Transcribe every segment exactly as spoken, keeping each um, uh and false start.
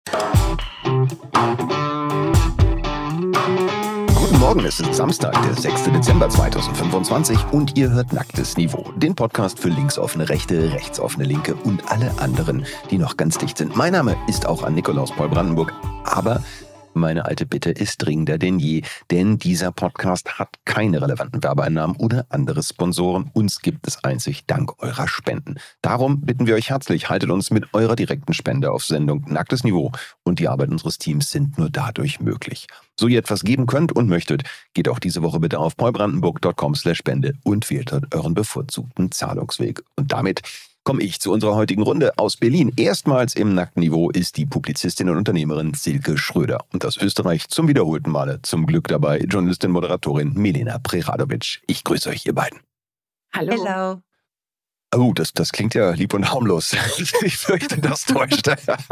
Guten Morgen, es ist Samstag, der sechster Dezember zweitausendfünfundzwanzig und ihr hört Nacktes Niveau, den Podcast für linksoffene Rechte, rechtsoffene Linke und alle anderen, die noch ganz dicht sind. Mein Name ist auch an Nikolaus Paul Brandenburg, aber meine alte Bitte ist dringender denn je, denn dieser Podcast hat keine relevanten Werbeeinnahmen oder andere Sponsoren. Uns gibt es einzig dank eurer Spenden. Darum bitten wir euch herzlich, haltet uns mit eurer direkten Spende auf Sendung Nacktes Niveau und die Arbeit unseres Teams sind nur dadurch möglich. So ihr etwas geben könnt und möchtet, geht auch diese Woche bitte auf paulbrandenburg punkt com slash spende und wählt dort euren bevorzugten Zahlungsweg. Und damit komme ich zu unserer heutigen Runde aus Berlin. Erstmals im Nackten Niveau ist die Publizistin und Unternehmerin Silke Schröder. Und aus Österreich zum wiederholten Male zum Glück dabei Journalistin, Moderatorin Milena Preradovic. Ich grüße euch, ihr beiden. Hallo. Hello. Oh, das, das klingt ja lieb und harmlos. Ich fürchte, das täuscht.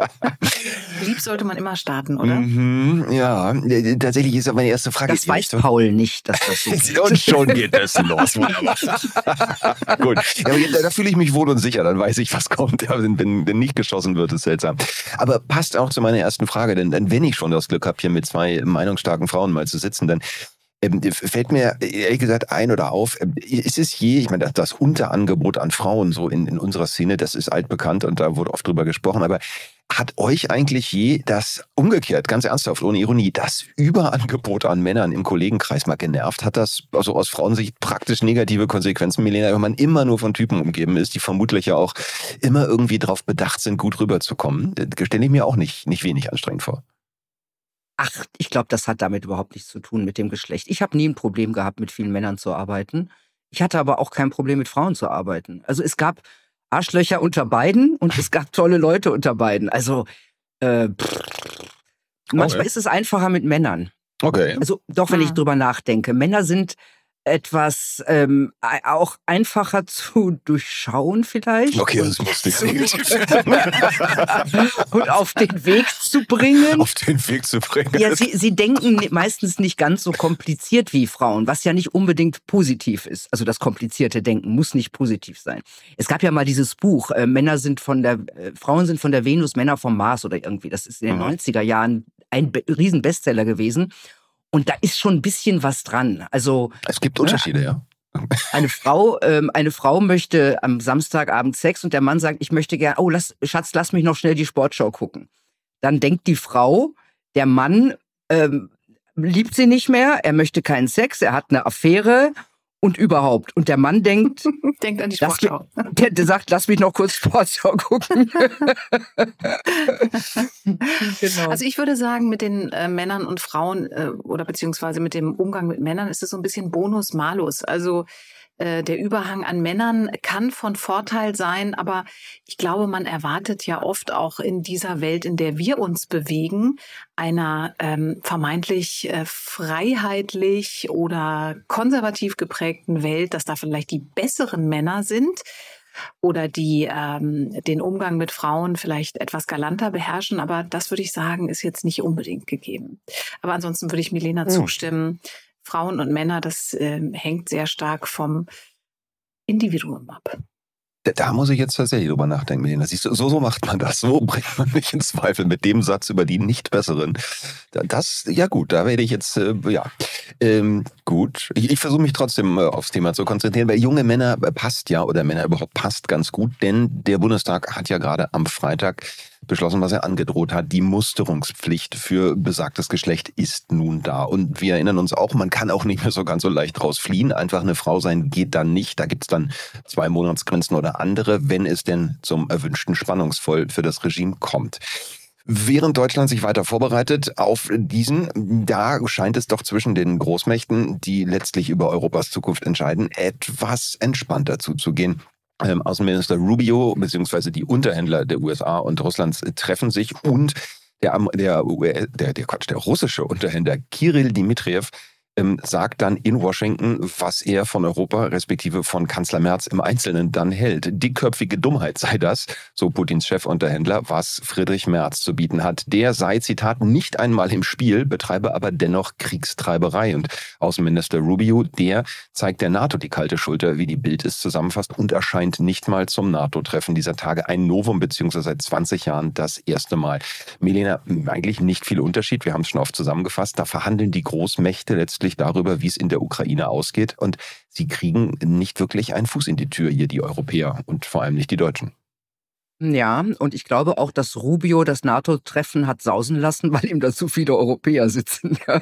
Lieb sollte man immer starten, oder? Mhm, ja, tatsächlich ist aber meine erste Frage. Das weiß Paul nicht, dass das so ist. Und schon geht es los. Wunderbar. Gut, ja, aber da, da fühle ich mich wohl und sicher. Dann weiß ich, was kommt. Ja, wenn, wenn, wenn nicht geschossen wird, ist seltsam. Aber passt auch zu meiner ersten Frage. Denn, denn wenn ich schon das Glück habe, hier mit zwei meinungsstarken Frauen mal zu sitzen, dann Ähm, fällt mir ehrlich gesagt ein oder auf, ist es je, ich meine, das Unterangebot an Frauen so in, in unserer Szene, das ist altbekannt und da wurde oft drüber gesprochen, aber hat euch eigentlich je das umgekehrt, ganz ernsthaft, ohne Ironie, das Überangebot an Männern im Kollegenkreis mal genervt? Hat das also aus Frauensicht praktisch negative Konsequenzen, Milena, wenn man immer nur von Typen umgeben ist, die vermutlich ja auch immer irgendwie darauf bedacht sind, gut rüberzukommen? Das stelle ich mir auch nicht, nicht wenig anstrengend vor. Ach, ich glaube, das hat damit überhaupt nichts zu tun mit dem Geschlecht. Ich habe nie ein Problem gehabt, mit vielen Männern zu arbeiten. Ich hatte aber auch kein Problem, mit Frauen zu arbeiten. Also es gab Arschlöcher unter beiden und es gab tolle Leute unter beiden. Also äh, pff, manchmal Okay. ist es einfacher mit Männern. Okay. Also doch, wenn ich Ah. drüber nachdenke. Männer sind etwas ähm, ei- auch einfacher zu durchschauen vielleicht. Okay, das muss nicht negativ sein. Und auf den Weg zu bringen. Auf den Weg zu bringen. Ja, sie, sie denken ni- meistens nicht ganz so kompliziert wie Frauen, was ja nicht unbedingt positiv ist. Also das komplizierte Denken muss nicht positiv sein. Es gab ja mal dieses Buch, äh, Männer sind von der, äh, Frauen sind von der Venus, Männer vom Mars oder irgendwie. Das ist in den Mhm. neunziger Jahren ein Be- Riesen-Bestseller gewesen. Und da ist schon ein bisschen was dran. Also Es gibt Unterschiede, ja. eine Frau, ähm, eine Frau möchte am Samstagabend Sex und der Mann sagt, ich möchte gern, oh, lass, Schatz, lass mich noch schnell die Sportschau gucken. Dann denkt die Frau, der Mann ähm, liebt sie nicht mehr, er möchte keinen Sex, er hat eine Affäre und überhaupt. Und der Mann denkt, Denkt an die Lass Sportschau. der, der sagt, lass mich noch kurz Sportschau gucken. Genau. Also ich würde sagen, mit den äh, Männern und Frauen äh, oder beziehungsweise mit dem Umgang mit Männern ist es so ein bisschen Bonus-Malus. Also äh, der Überhang an Männern kann von Vorteil sein, aber ich glaube, man erwartet ja oft auch in dieser Welt, in der wir uns bewegen, einer ähm, vermeintlich äh, freiheitlich oder konservativ geprägten Welt, dass da vielleicht die besseren Männer sind oder die ähm, den Umgang mit Frauen vielleicht etwas galanter beherrschen. Aber das würde ich sagen, ist jetzt nicht unbedingt gegeben. Aber ansonsten würde ich Milena Hm. zustimmen. Frauen und Männer, das ähm, hängt sehr stark vom Individuum ab. Da, da muss ich jetzt tatsächlich drüber nachdenken, Milena. Siehst du, so, so macht man das. So bringt man mich in Zweifel mit dem Satz über die Nicht-Besseren. Da- Das, ja gut, da werde ich jetzt, äh, ja, ähm, gut. Ich, ich versuche mich trotzdem äh, aufs Thema zu konzentrieren, weil junge Männer äh, passt ja, oder Männer überhaupt passt ganz gut, denn der Bundestag hat ja gerade am Freitag beschlossen, was er angedroht hat. Die Musterungspflicht für besagtes Geschlecht ist nun da. Und wir erinnern uns auch, man kann auch nicht mehr so ganz so leicht rausfliehen. Einfach eine Frau sein geht dann nicht. Da gibt's dann zwei Monatsgrenzen oder andere, wenn es denn zum erwünschten Spannungsvoll für das Regime kommt. Während Deutschland sich weiter vorbereitet auf diesen, da scheint es doch zwischen den Großmächten, die letztlich über Europas Zukunft entscheiden, etwas entspannter zuzugehen. Ähm, Außenminister Rubio bzw. die Unterhändler der U S A und Russlands treffen sich und der, Am- der, U S der, der, Quatsch, der russische Unterhändler Kirill Dmitriev ähm, sagt dann in Washington, was er von Europa respektive von Kanzler Merz im Einzelnen dann hält. Dickköpfige Dummheit sei das, so Putins Chefunterhändler, was Friedrich Merz zu bieten hat. Der sei, Zitat, nicht einmal im Spiel, betreibe aber dennoch Kriegstreiberei. Und Außenminister Rubio, der zeigt der NATO die kalte Schulter, wie die Bild es zusammenfasst, und erscheint nicht mal zum NATO-Treffen dieser Tage. Ein Novum, beziehungsweise seit zwanzig Jahren das erste Mal. Milena, eigentlich nicht viel Unterschied, wir haben es schon oft zusammengefasst. Da verhandeln die Großmächte letztlich darüber, wie es in der Ukraine ausgeht. Und sie kriegen nicht wirklich einen Fuß in die Tür hier, die Europäer und vor allem nicht die Deutschen. Ja, und ich glaube auch, dass Rubio das NATO-Treffen hat sausen lassen, weil ihm da zu viele Europäer sitzen. Ja.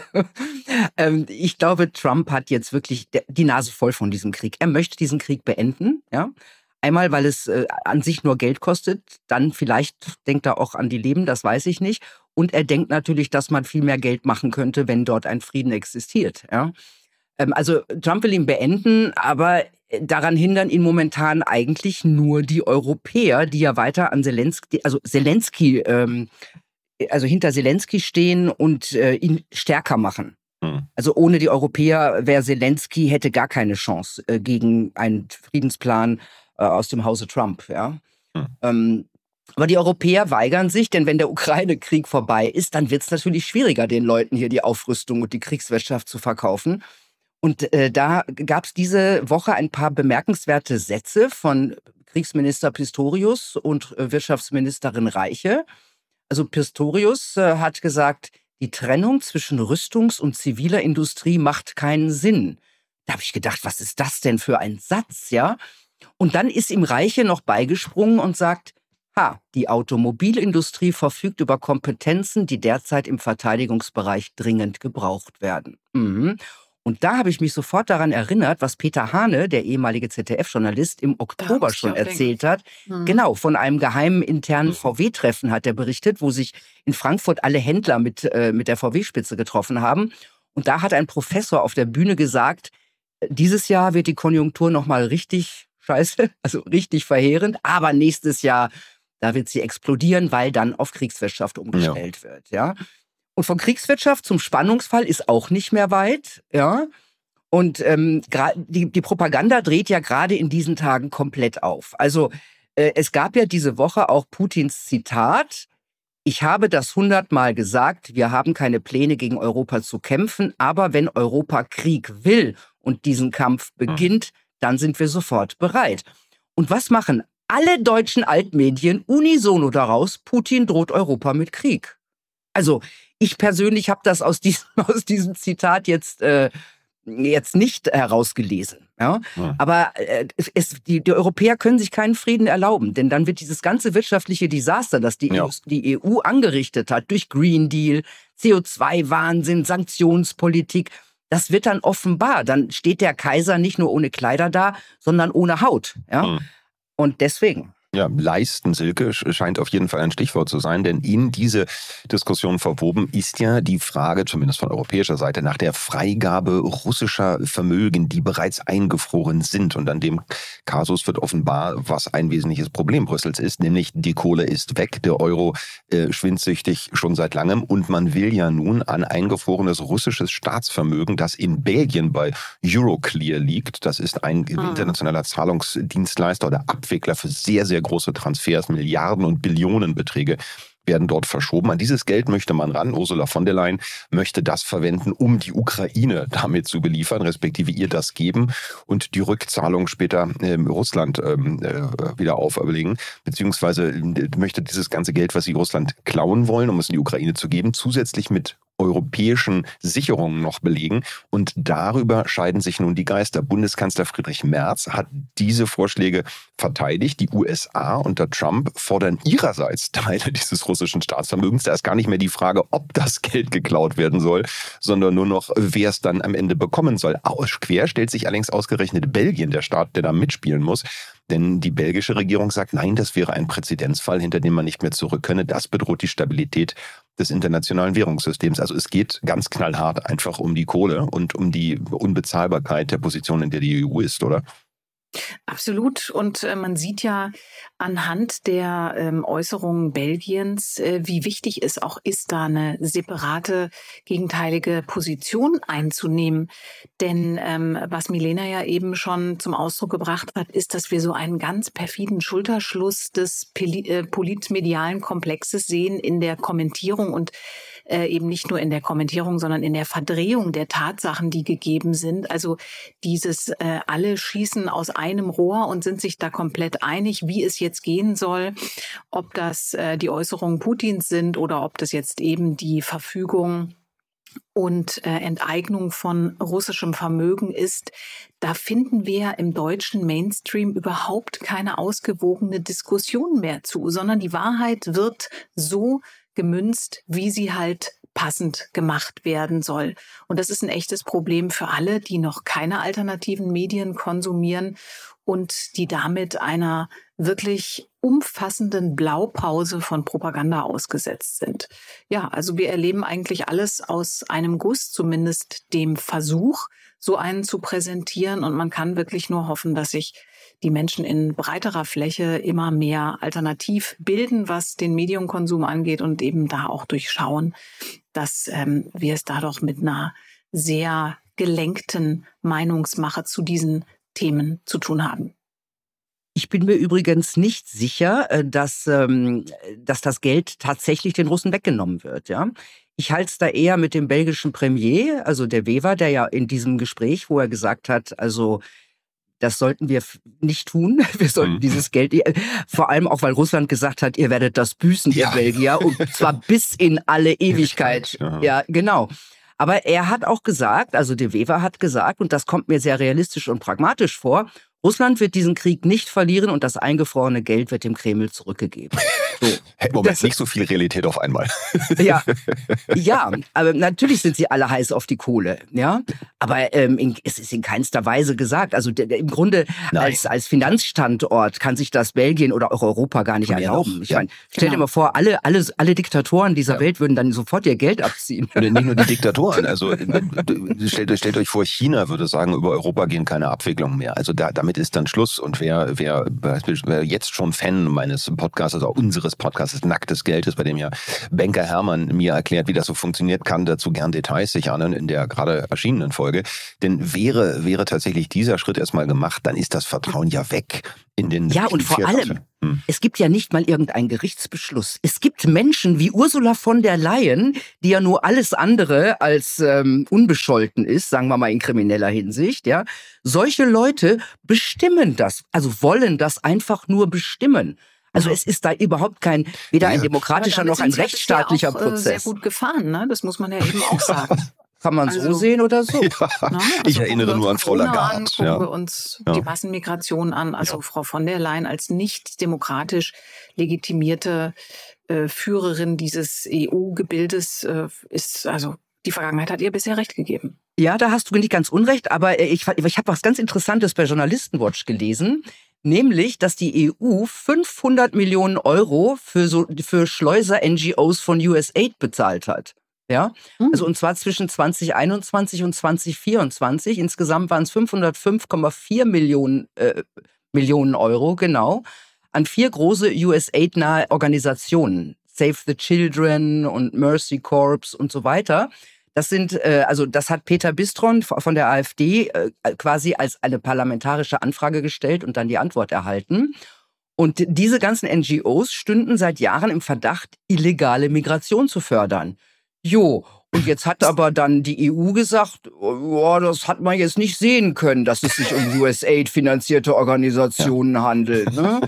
ähm, ich glaube, Trump hat jetzt wirklich die Nase voll von diesem Krieg. Er möchte diesen Krieg beenden. Ja. Einmal, weil es äh, an sich nur Geld kostet. Dann vielleicht denkt er auch an die Leben, das weiß ich nicht. Und er denkt natürlich, dass man viel mehr Geld machen könnte, wenn dort ein Frieden existiert. Ja. Ähm, also Trump will ihn beenden, aber daran hindern ihn momentan eigentlich nur die Europäer, die ja weiter an Zelensky, also Zelensky, ähm, also hinter Zelensky stehen und äh, ihn stärker machen. Mhm. Also ohne die Europäer wäre Zelensky, hätte gar keine Chance äh, gegen einen Friedensplan äh, aus dem Hause Trump. Ja. Mhm. Ähm, aber die Europäer weigern sich, denn wenn der Ukraine-Krieg vorbei ist, dann wird es natürlich schwieriger, den Leuten hier die Aufrüstung und die Kriegswirtschaft zu verkaufen. Und äh, da gab es diese Woche ein paar bemerkenswerte Sätze von Kriegsminister Pistorius und äh, Wirtschaftsministerin Reiche. Also Pistorius äh, hat gesagt, die Trennung zwischen Rüstungs- und ziviler Industrie macht keinen Sinn. Da habe ich gedacht, was ist das denn für ein Satz, ja? Und dann ist ihm Reiche noch beigesprungen und sagt, ha, die Automobilindustrie verfügt über Kompetenzen, die derzeit im Verteidigungsbereich dringend gebraucht werden. Mhm. Und da habe ich mich sofort daran erinnert, was Peter Hane, der ehemalige Z D F-Journalist, im Oktober schon erzählt hat. Mhm. Genau, von einem geheimen internen V W-Treffen hat er berichtet, wo sich in Frankfurt alle Händler mit, äh, mit der V W-Spitze getroffen haben. Und da hat ein Professor auf der Bühne gesagt, dieses Jahr wird die Konjunktur nochmal richtig scheiße, also richtig verheerend, aber nächstes Jahr, da wird sie explodieren, weil dann auf Kriegswirtschaft umgestellt ja. wird, ja. Und von Kriegswirtschaft zum Spannungsfall ist auch nicht mehr weit, ja. Und ähm, die, die Propaganda dreht ja gerade in diesen Tagen komplett auf. Also äh, es gab ja diese Woche auch Putins Zitat: Ich habe das hundertmal gesagt, wir haben keine Pläne gegen Europa zu kämpfen, aber wenn Europa Krieg will und diesen Kampf beginnt, dann sind wir sofort bereit. Und was machen alle deutschen Altmedien unisono daraus? Putin droht Europa mit Krieg. Also ich persönlich habe das aus diesem, aus diesem Zitat jetzt, äh, jetzt nicht herausgelesen. Ja? Ja. Aber äh, es, die, die Europäer können sich keinen Frieden erlauben, denn dann wird dieses ganze wirtschaftliche Desaster, das die, ja. E U, die E U angerichtet hat, durch Green Deal, C O zwei Wahnsinn, Sanktionspolitik, das wird dann offenbar. Dann steht der Kaiser nicht nur ohne Kleider da, sondern ohne Haut. Ja? Mhm. Und deswegen... Ja, leisten, Silke, scheint auf jeden Fall ein Stichwort zu sein, denn in diese Diskussion verwoben ist ja die Frage, zumindest von europäischer Seite, nach der Freigabe russischer Vermögen, die bereits eingefroren sind. Und an dem Kasus wird offenbar, was ein wesentliches Problem Brüssels ist, nämlich die Kohle ist weg, der Euro äh, schwindsüchtig schon seit langem und man will ja nun an eingefrorenes russisches Staatsvermögen, das in Belgien bei Euroclear liegt, das ist ein ah. internationaler Zahlungsdienstleister oder Abwickler für sehr, sehr große Transfers, Milliarden und Billionenbeträge werden dort verschoben. An dieses Geld möchte man ran. Ursula von der Leyen möchte das verwenden, um die Ukraine damit zu beliefern, respektive ihr das geben und die Rückzahlung später äh, Russland äh, wieder auferlegen, beziehungsweise möchte dieses ganze Geld, was sie Russland klauen wollen, um es in die Ukraine zu geben, zusätzlich mit europäischen Sicherungen noch belegen. Und darüber scheiden sich nun die Geister. Bundeskanzler Friedrich Merz hat diese Vorschläge verteidigt. Die U S A unter Trump fordern ihrerseits Teile dieses russischen Staatsvermögens. Da ist gar nicht mehr die Frage, ob das Geld geklaut werden soll, sondern nur noch, wer es dann am Ende bekommen soll. Quer stellt sich allerdings ausgerechnet Belgien, der Staat, der da mitspielen muss. Denn die belgische Regierung sagt, nein, das wäre ein Präzedenzfall, hinter dem man nicht mehr zurück könne. Das bedroht die Stabilität des internationalen Währungssystems. Also es geht ganz knallhart einfach um die Kohle und um die Unbezahlbarkeit der Position, in der die E U ist, oder? Absolut. Und äh, man sieht ja anhand der ähm, Äußerungen Belgiens, äh, wie wichtig es auch ist, da eine separate, gegenteilige Position einzunehmen. Denn ähm, was Milena ja eben schon zum Ausdruck gebracht hat, ist, dass wir so einen ganz perfiden Schulterschluss des Poli- äh, politmedialen Komplexes sehen in der Kommentierung und äh, eben nicht nur in der Kommentierung, sondern in der Verdrehung der Tatsachen, die gegeben sind. Also dieses äh, alle schießen aus einem Rohr und sind sich da komplett einig, wie es jetzt gehen soll, ob das äh, die Äußerungen Putins sind oder ob das jetzt eben die Verfügung und äh, Enteignung von russischem Vermögen ist. Da finden wir im deutschen Mainstream überhaupt keine ausgewogene Diskussion mehr zu, sondern die Wahrheit wird so gemünzt, wie sie halt passend gemacht werden soll. Und das ist ein echtes Problem für alle, die noch keine alternativen Medien konsumieren und die damit einer wirklich umfassenden Blaupause von Propaganda ausgesetzt sind. Ja, also wir erleben eigentlich alles aus einem Guss, zumindest dem Versuch, so einen zu präsentieren. Und man kann wirklich nur hoffen, dass sich die Menschen in breiterer Fläche immer mehr alternativ bilden, was den Medienkonsum angeht und eben da auch durchschauen, dass ähm, wir es da doch mit einer sehr gelenkten Meinungsmache zu diesen Themen zu tun haben. Ich bin mir übrigens nicht sicher, dass, ähm, dass das Geld tatsächlich den Russen weggenommen wird. Ja? Ich halte es da eher mit dem belgischen Premier, also der Wever, der ja in diesem Gespräch, wo er gesagt hat, also das sollten wir nicht tun. Wir sollten mhm. dieses Geld, vor allem auch, weil Russland gesagt hat, ihr werdet das büßen, ihr ja. Belgier, und zwar bis in alle Ewigkeit. Ja, ja genau. Aber er hat auch gesagt, also de Wever hat gesagt, und das kommt mir sehr realistisch und pragmatisch vor, Russland wird diesen Krieg nicht verlieren und das eingefrorene Geld wird dem Kreml zurückgegeben. So. Moment, das, nicht so viel Realität auf einmal. Ja, ja, aber natürlich sind sie alle heiß auf die Kohle, ja. Aber ähm, in, es ist in keinster Weise gesagt. Also der, der, im Grunde als, als Finanzstandort kann sich das Belgien oder auch Europa gar nicht erlauben. Ich ja. meine, stell dir mal vor, alle, alle, alle Diktatoren dieser ja. Welt würden dann sofort ihr Geld abziehen. Und nicht nur die Diktatoren. Also stellt, stellt euch vor, China würde sagen, über Europa gehen keine Abwicklungen mehr. Also da, damit ist dann Schluss. Und wer, wer, wer jetzt schon Fan meines Podcasts, also unseres Podcasts Nacktes Geld ist, bei dem ja Banker Hermann mir erklärt, wie das so funktioniert, kann dazu gern Details sich anhören in der gerade erschienenen Folge. Denn wäre, wäre tatsächlich dieser Schritt erstmal gemacht, dann ist das Vertrauen ja weg in den... Ja, und vor allem, hm. es gibt ja nicht mal irgendeinen Gerichtsbeschluss. Es gibt Menschen wie Ursula von der Leyen, die ja nur alles andere als ähm, unbescholten ist, sagen wir mal in krimineller Hinsicht, ja. Solche Leute bestimmen das, also wollen das einfach nur bestimmen. Also es ist da überhaupt kein, weder ein demokratischer noch ein rechtsstaatlicher auch, Prozess. Sehr gut gefahren, ne? Das muss man ja eben auch sagen. Kann man also, so sehen oder so. Ja, also ich erinnere nur an Frau Lagarde. An, gucken ja. wir uns ja. die Massenmigration an. Also ja. Frau von der Leyen als nicht demokratisch legitimierte äh, Führerin dieses E U-Gebildes äh, ist, also die Vergangenheit hat ihr bisher recht gegeben. Ja, da hast du nicht ganz unrecht, aber ich, ich habe was ganz Interessantes bei Journalistenwatch gelesen. Nämlich, dass die E U fünfhundert Millionen Euro für so für Schleuser-N G Os von U S A I D bezahlt hat. Ja, mhm. also und zwar zwischen zwanzig einundzwanzig und zwanzig vierundzwanzig. Insgesamt waren es fünfhundertfünf Komma vier Millionen, äh, Millionen Euro, genau, an vier große U S A I D-nahe Organisationen. Save the Children und Mercy Corps und so weiter. Das sind, äh, also das hat Peter Bistron von der AfD äh, quasi als eine parlamentarische Anfrage gestellt und dann die Antwort erhalten. Und diese ganzen N G Os stünden seit Jahren im Verdacht, illegale Migration zu fördern. Jo, und jetzt hat aber dann die E U gesagt, oh, das hat man jetzt nicht sehen können, dass es sich um U S A I D-finanzierte Organisationen ja. handelt. Ne?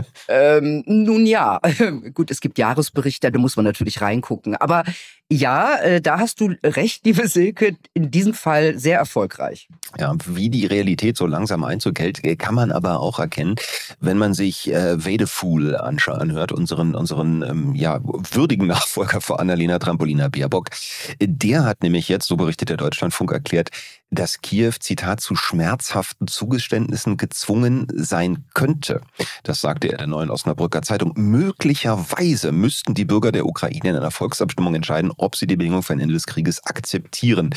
ähm, nun ja, gut, es gibt Jahresberichte, da muss man natürlich reingucken. Aber ja, äh, da hast du recht, liebe Silke, in diesem Fall sehr erfolgreich. Ja, wie die Realität so langsam Einzug hält, kann man aber auch erkennen, wenn man sich äh, Wedefuhl anhört, unseren, unseren ähm, ja, würdigen Nachfolger vor Annalena Trampolina-Baerbock. Der hat nämlich jetzt, so berichtet der Deutschlandfunk, erklärt, dass Kiew, Zitat, zu schmerzhaften Zugeständnissen gezwungen sein könnte. Das sagte er der Neuen Osnabrücker Zeitung. Möglicherweise müssten die Bürger der Ukraine in einer Volksabstimmung entscheiden, ob sie die Bedingungen für ein Ende des Krieges akzeptieren.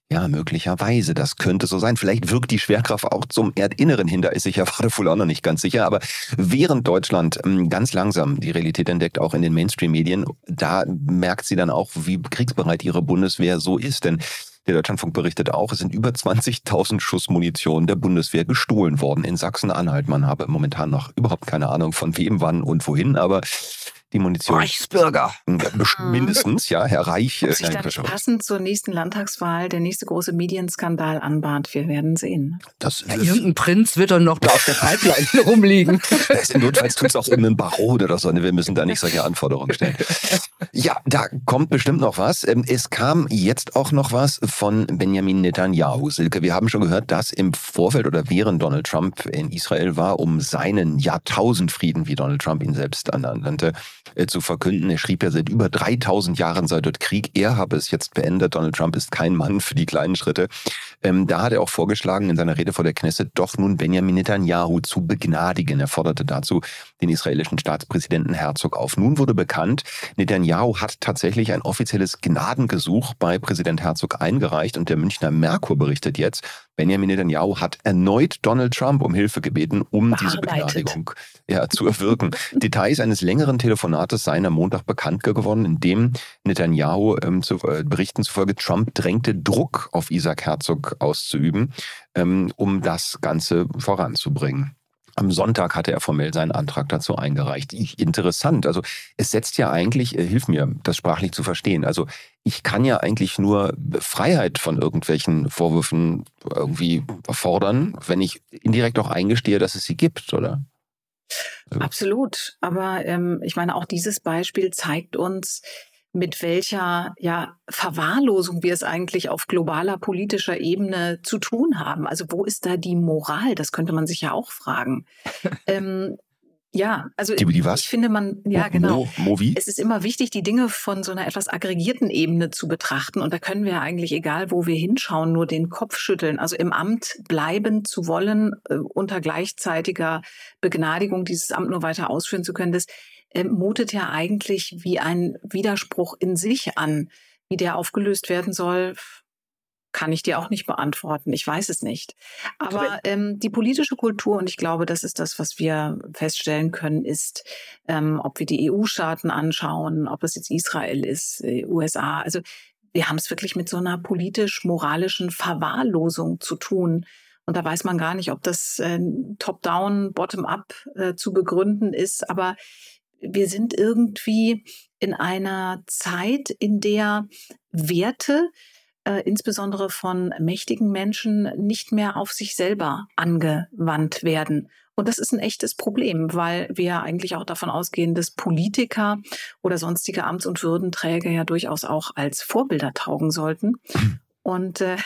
Ja, möglicherweise. Das könnte so sein. Vielleicht wirkt die Schwerkraft auch zum Erdinneren hin. Da ist sich ja Wadefull auch noch nicht ganz sicher. Aber während Deutschland ähm, ganz langsam die Realität entdeckt, auch in den Mainstream-Medien, da merkt sie dann auch, wie kriegsbereit ihre Bundeswehr so ist. Denn der Deutschlandfunk berichtet auch, es sind über zwanzigtausend Schuss Munition der Bundeswehr gestohlen worden in Sachsen-Anhalt. Man habe momentan noch überhaupt keine Ahnung von wem, wann und wohin, aber die Munition. Reichsbürger. Mindestens, ja, Herr Reich. Ob sich dann nicht passend zur nächsten Landtagswahl der nächste große Medienskandal anbahnt, wir werden sehen. Das ja, irgendein Prinz wird doch noch da auf der Pipeline rumliegen. Notfalls tut es auch irgendein Baron oder so. Wir müssen da nicht solche Anforderungen stellen. Ja, da kommt bestimmt noch was. Es kam jetzt auch noch was von Benjamin Netanyahu. Silke, wir haben schon gehört, dass im Vorfeld oder während Donald Trump in Israel war, um seinen Jahrtausendfrieden, wie Donald Trump ihn selbst nannte, zu verkünden. Er schrieb ja, seit über dreitausend Jahren sei dort Krieg. Er habe es jetzt beendet. Donald Trump ist kein Mann für die kleinen Schritte. Ähm, da hat er auch vorgeschlagen, in seiner Rede vor der Knesset doch nun Benjamin Netanyahu zu begnadigen. Er forderte dazu den israelischen Staatspräsidenten Herzog auf. Nun wurde bekannt, Netanyahu hat tatsächlich ein offizielles Gnadengesuch bei Präsident Herzog eingereicht und der Münchner Merkur berichtet jetzt, Benjamin Netanyahu hat erneut Donald Trump um Hilfe gebeten, um Bearbeitet. diese Begnadigung ja, zu erwirken. Details eines längeren Telefonates seien am Montag bekannt geworden, in dem Netanyahu ähm, zu äh, Berichten zufolge Trump drängte, Druck auf Isaac Herzog auszuüben, ähm, um das Ganze voranzubringen. Am Sonntag hatte er formell seinen Antrag dazu eingereicht. Interessant. Also es setzt ja eigentlich, äh, hilf mir, das sprachlich zu verstehen. Also ich kann ja eigentlich nur Freiheit von irgendwelchen Vorwürfen irgendwie fordern, wenn ich indirekt auch eingestehe, dass es sie gibt, oder? Absolut. Aber ähm, ich meine, auch dieses Beispiel zeigt uns, mit welcher ja, Verwahrlosung wir es eigentlich auf globaler politischer Ebene zu tun haben. Also wo ist da die Moral? Das könnte man sich ja auch fragen. ähm, ja, also die, die was? ich finde man, ja Mo, genau, Mo, Mo wie? es ist immer wichtig, die Dinge von so einer etwas aggregierten Ebene zu betrachten. Und da können wir eigentlich, egal wo wir hinschauen, nur den Kopf schütteln. Also im Amt bleiben zu wollen, äh, unter gleichzeitiger Begnadigung dieses Amt nur weiter ausführen zu können, das mutet ja eigentlich wie ein Widerspruch in sich an. Wie der aufgelöst werden soll, kann ich dir auch nicht beantworten. Ich weiß es nicht. Aber ähm, die politische Kultur, und ich glaube, das ist das, was wir feststellen können, ist, ähm, ob wir die E U-Staaten anschauen, ob es jetzt Israel ist, U S A. Also wir haben es wirklich mit so einer politisch-moralischen Verwahrlosung zu tun. Und da weiß man gar nicht, ob das äh, top-down, bottom-up äh, zu begründen ist. Aber wir sind irgendwie in einer Zeit, in der Werte, äh, insbesondere von mächtigen Menschen, nicht mehr auf sich selber angewandt werden. Und das ist ein echtes Problem, weil wir eigentlich auch davon ausgehen, dass Politiker oder sonstige Amts- und Würdenträger ja durchaus auch als Vorbilder taugen sollten. Und äh,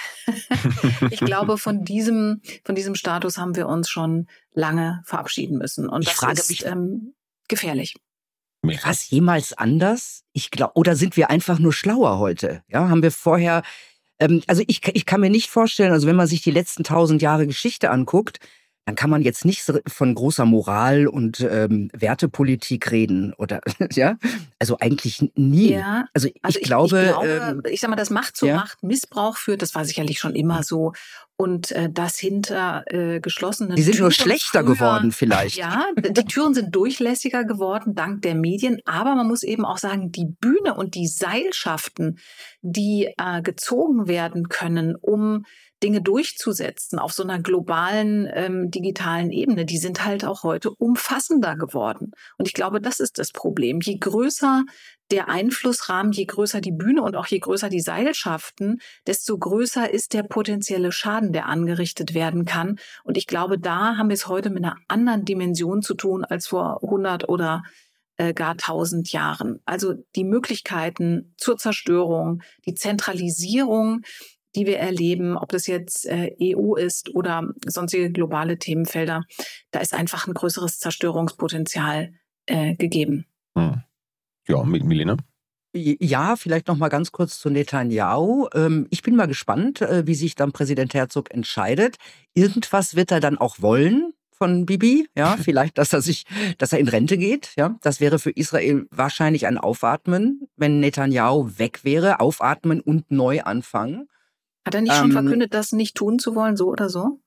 ich glaube, von diesem, von diesem Status haben wir uns schon lange verabschieden müssen. Und ich das frage ist mich, ähm, gefährlich. War es jemals anders? Ich glaube, oder sind wir einfach nur schlauer heute? Ja, haben wir vorher, ähm, also ich, ich kann mir nicht vorstellen, also wenn man sich die letzten tausend Jahre Geschichte anguckt, dann kann man jetzt nicht so von großer Moral und ähm, Wertepolitik reden, oder ja? Also eigentlich nie. Ja, also ich, also ich glaube, ich, glaube ähm, ich sag mal, das Macht zu ja? Machtmissbrauch führt, das war sicherlich schon immer so. Und äh, das hinter äh, geschlossenen die sind Türen nur schlechter früher, geworden vielleicht. Ja, die Türen sind durchlässiger geworden dank der Medien. Aber man muss eben auch sagen, die Bühne und die Seilschaften, die äh, gezogen werden können, um Dinge durchzusetzen auf so einer globalen ähm, digitalen Ebene, die sind halt auch heute umfassender geworden. Und ich glaube, das ist das Problem. Je größer der Einflussrahmen, je größer die Bühne und auch je größer die Seilschaften, desto größer ist der potenzielle Schaden, der angerichtet werden kann. Und ich glaube, da haben wir es heute mit einer anderen Dimension zu tun als vor hundert oder äh, gar tausend Jahren. Also die Möglichkeiten zur Zerstörung, die Zentralisierung, die wir erleben, ob das jetzt äh, E U ist oder sonstige globale Themenfelder, da ist einfach ein größeres Zerstörungspotenzial äh, gegeben. Hm. Ja, Milena? Ja, vielleicht noch mal ganz kurz zu Netanyahu. Ähm, ich bin mal gespannt, äh, wie sich dann Präsident Herzog entscheidet. Irgendwas wird er dann auch wollen von Bibi, ja, vielleicht, dass er sich, dass er in Rente geht, ja. Das wäre für Israel wahrscheinlich ein Aufatmen, wenn Netanyahu weg wäre, aufatmen und neu anfangen. Hat er nicht schon verkündet, das nicht tun zu wollen, so oder so?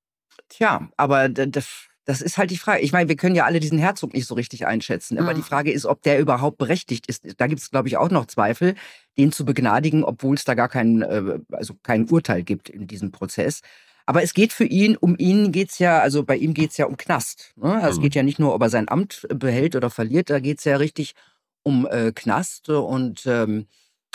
Tja, aber das, das ist halt die Frage. Ich meine, wir können ja alle diesen Herzog nicht so richtig einschätzen. Aber mhm. die Frage ist, ob der überhaupt berechtigt ist. Da gibt es, glaube ich, auch noch Zweifel, den zu begnadigen, obwohl es da gar kein, also kein Urteil gibt in diesem Prozess. Aber es geht für ihn, um ihn geht's ja, also bei ihm geht's ja um Knast. Ne? Also mhm. Es geht ja nicht nur, ob er sein Amt behält oder verliert, da geht's ja richtig um äh, Knast. Und ähm,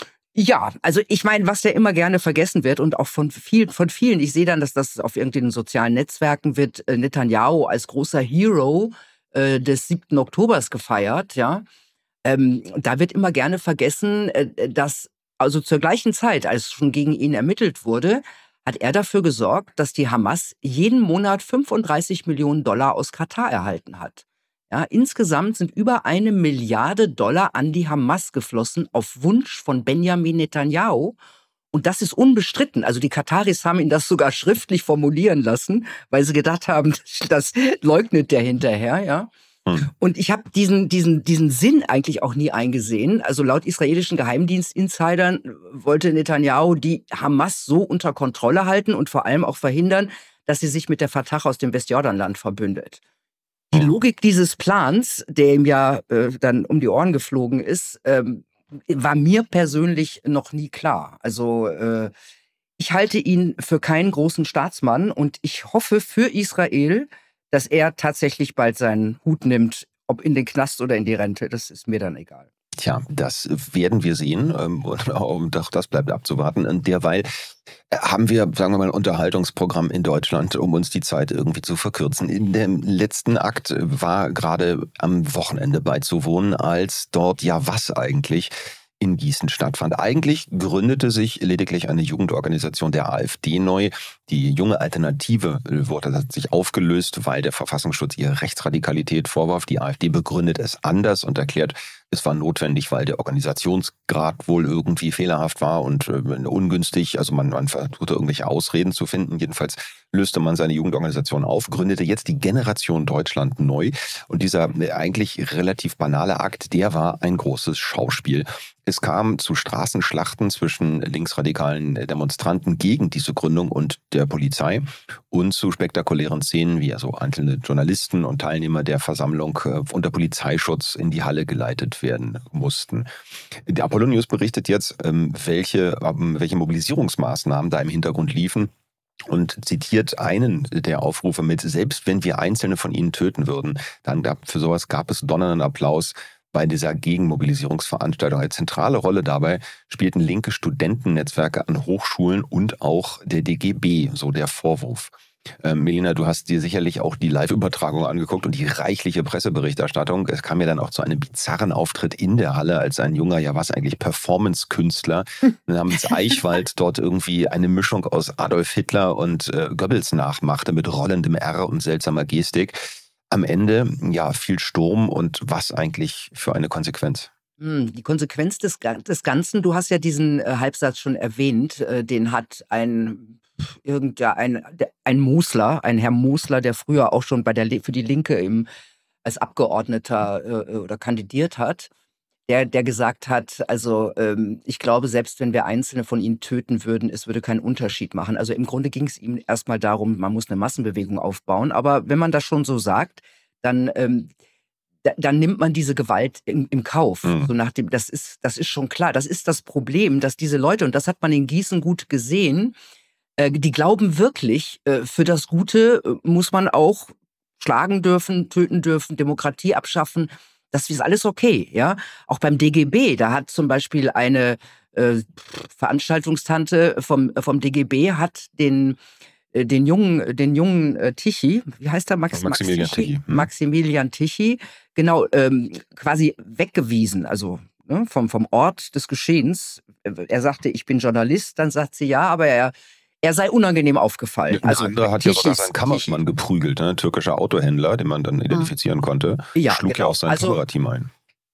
ja, also ich meine, was ja immer gerne vergessen wird und auch von, viel, von vielen, ich sehe dann, dass das auf irgendeinen sozialen Netzwerken wird äh, Netanyahu als großer Hero äh, des siebten Oktobers gefeiert, ja. Ähm, da wird immer gerne vergessen, äh, dass also zur gleichen Zeit, als schon gegen ihn ermittelt wurde, hat er dafür gesorgt, dass die Hamas jeden Monat fünfunddreißig Millionen Dollar aus Katar erhalten hat. Ja, insgesamt sind über eine Milliarde Dollar an die Hamas geflossen, auf Wunsch von Benjamin Netanyahu. Und das ist unbestritten. Also die Kataris haben ihn das sogar schriftlich formulieren lassen, weil sie gedacht haben, das leugnet der hinterher, ja. Hm. Und ich habe diesen, diesen, diesen Sinn eigentlich auch nie eingesehen. Also laut israelischen Geheimdienstinsidern wollte Netanyahu die Hamas so unter Kontrolle halten und vor allem auch verhindern, dass sie sich mit der Fatah aus dem Westjordanland verbündet. Die Logik dieses Plans, der ihm ja äh, dann um die Ohren geflogen ist, ähm, war mir persönlich noch nie klar. Also äh, ich halte ihn für keinen großen Staatsmann und ich hoffe für Israel, dass er tatsächlich bald seinen Hut nimmt, ob in den Knast oder in die Rente, das ist mir dann egal. Tja, das werden wir sehen und auch das bleibt abzuwarten. Und derweil haben wir, sagen wir mal, ein Unterhaltungsprogramm in Deutschland, um uns die Zeit irgendwie zu verkürzen. In dem letzten Akt war gerade am Wochenende beizuwohnen, als dort ja was eigentlich in Gießen stattfand. Eigentlich gründete sich lediglich eine Jugendorganisation der AfD neu. Die junge Alternative wurde hat sich aufgelöst, weil der Verfassungsschutz ihr Rechtsradikalität vorwarf. Die AfD begründet es anders und erklärt, es war notwendig, weil der Organisationsgrad wohl irgendwie fehlerhaft war und äh, ungünstig. Also man, man versuchte irgendwelche Ausreden zu finden. Jedenfalls löste man seine Jugendorganisation auf, gründete jetzt die Generation Deutschland neu. Und dieser äh, eigentlich relativ banale Akt, der war ein großes Schauspiel. Es kam zu Straßenschlachten zwischen linksradikalen Demonstranten gegen diese Gründung und der Polizei und zu spektakulären Szenen, wie also einzelne Journalisten und Teilnehmer der Versammlung äh, unter Polizeischutz in die Halle geleitet werden mussten. Der Apollo News berichtet jetzt, ähm, welche, ähm, welche Mobilisierungsmaßnahmen da im Hintergrund liefen und zitiert einen der Aufrufe mit: Selbst wenn wir Einzelne von ihnen töten würden, dann gab für sowas gab es donnernden Applaus. Bei dieser Gegenmobilisierungsveranstaltung. Eine zentrale Rolle dabei spielten linke Studentennetzwerke an Hochschulen und auch der D G B, so der Vorwurf. Ähm, Melina, du hast dir sicherlich auch die Live-Übertragung angeguckt und die reichliche Presseberichterstattung. Es kam ja dann auch zu einem bizarren Auftritt in der Halle, als ein junger, ja was eigentlich, Performance-Künstler namens Eichwald dort irgendwie eine Mischung aus Adolf Hitler und äh, Goebbels nachmachte mit rollendem R und seltsamer Gestik. Am Ende, ja, viel Sturm und was eigentlich für eine Konsequenz? Die Konsequenz des, des Ganzen, du hast ja diesen äh, Halbsatz schon erwähnt, äh, den hat ein, irgendein, ein Mosler, ein Herr Mosler, der früher auch schon bei der, für die Linke im, als Abgeordneter äh, oder kandidiert hat, der, der gesagt hat, also ähm, ich glaube, selbst wenn wir Einzelne von ihnen töten würden, es würde keinen Unterschied machen. Also im Grunde ging es ihm erstmal darum, man muss eine Massenbewegung aufbauen. Aber wenn man das schon so sagt, dann, ähm, da, dann nimmt man diese Gewalt im, im Kauf. Mhm. So nach dem, das ist, das ist schon klar. Das ist das Problem, dass diese Leute, und das hat man in Gießen gut gesehen, äh, die glauben wirklich, äh, für das Gute äh, muss man auch schlagen dürfen, töten dürfen, Demokratie abschaffen. Das ist alles okay, ja. Auch beim D G B, da hat zum Beispiel eine äh, Veranstaltungstante vom, vom D G B hat den, äh, den jungen, den jungen äh, Tichy, wie heißt der? Max, Maximilian Max Tichy? Tichy. Hm. Maximilian Tichy, genau, ähm, quasi weggewiesen, also ne, vom, vom Ort des Geschehens. Er sagte, ich bin Journalist, dann sagt sie, ja, aber er Er sei unangenehm aufgefallen. Ein also anderer hat ja sogar seinen Kameramann geprügelt, ne? Türkischer Autohändler, den man dann identifizieren konnte, ja, schlug genau. ja auch sein also, Kamerateam ein.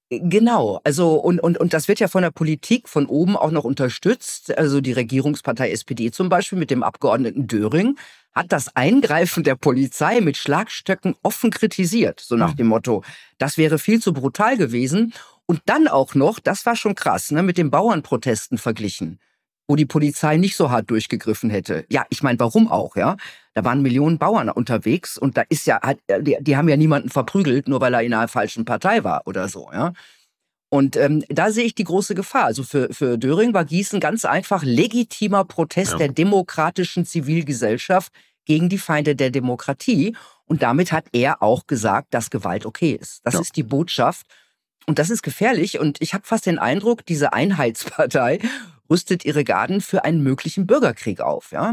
Genau, also und, und, und das wird ja von der Politik von oben auch noch unterstützt. Also die Regierungspartei S P D zum Beispiel mit dem Abgeordneten Döring hat das Eingreifen der Polizei mit Schlagstöcken offen kritisiert. So nach hm. dem Motto, das wäre viel zu brutal gewesen. Und dann auch noch, das war schon krass, ne, mit den Bauernprotesten verglichen. wo die Polizei nicht so hart durchgegriffen hätte. Ja, ich meine, warum auch, ja? Da waren Millionen Bauern unterwegs und da ist ja, hat, die, die haben ja niemanden verprügelt, nur weil er in einer falschen Partei war oder so, ja? Und ähm, da sehe ich die große Gefahr. Also für, für Döring war Gießen ganz einfach legitimer Protest ja. der demokratischen Zivilgesellschaft gegen die Feinde der Demokratie. Und damit hat er auch gesagt, dass Gewalt okay ist. Das ja. ist die Botschaft. Und das ist gefährlich. Und ich habe fast den Eindruck, diese Einheitspartei rüstet ihre Garden für einen möglichen Bürgerkrieg auf. Ja?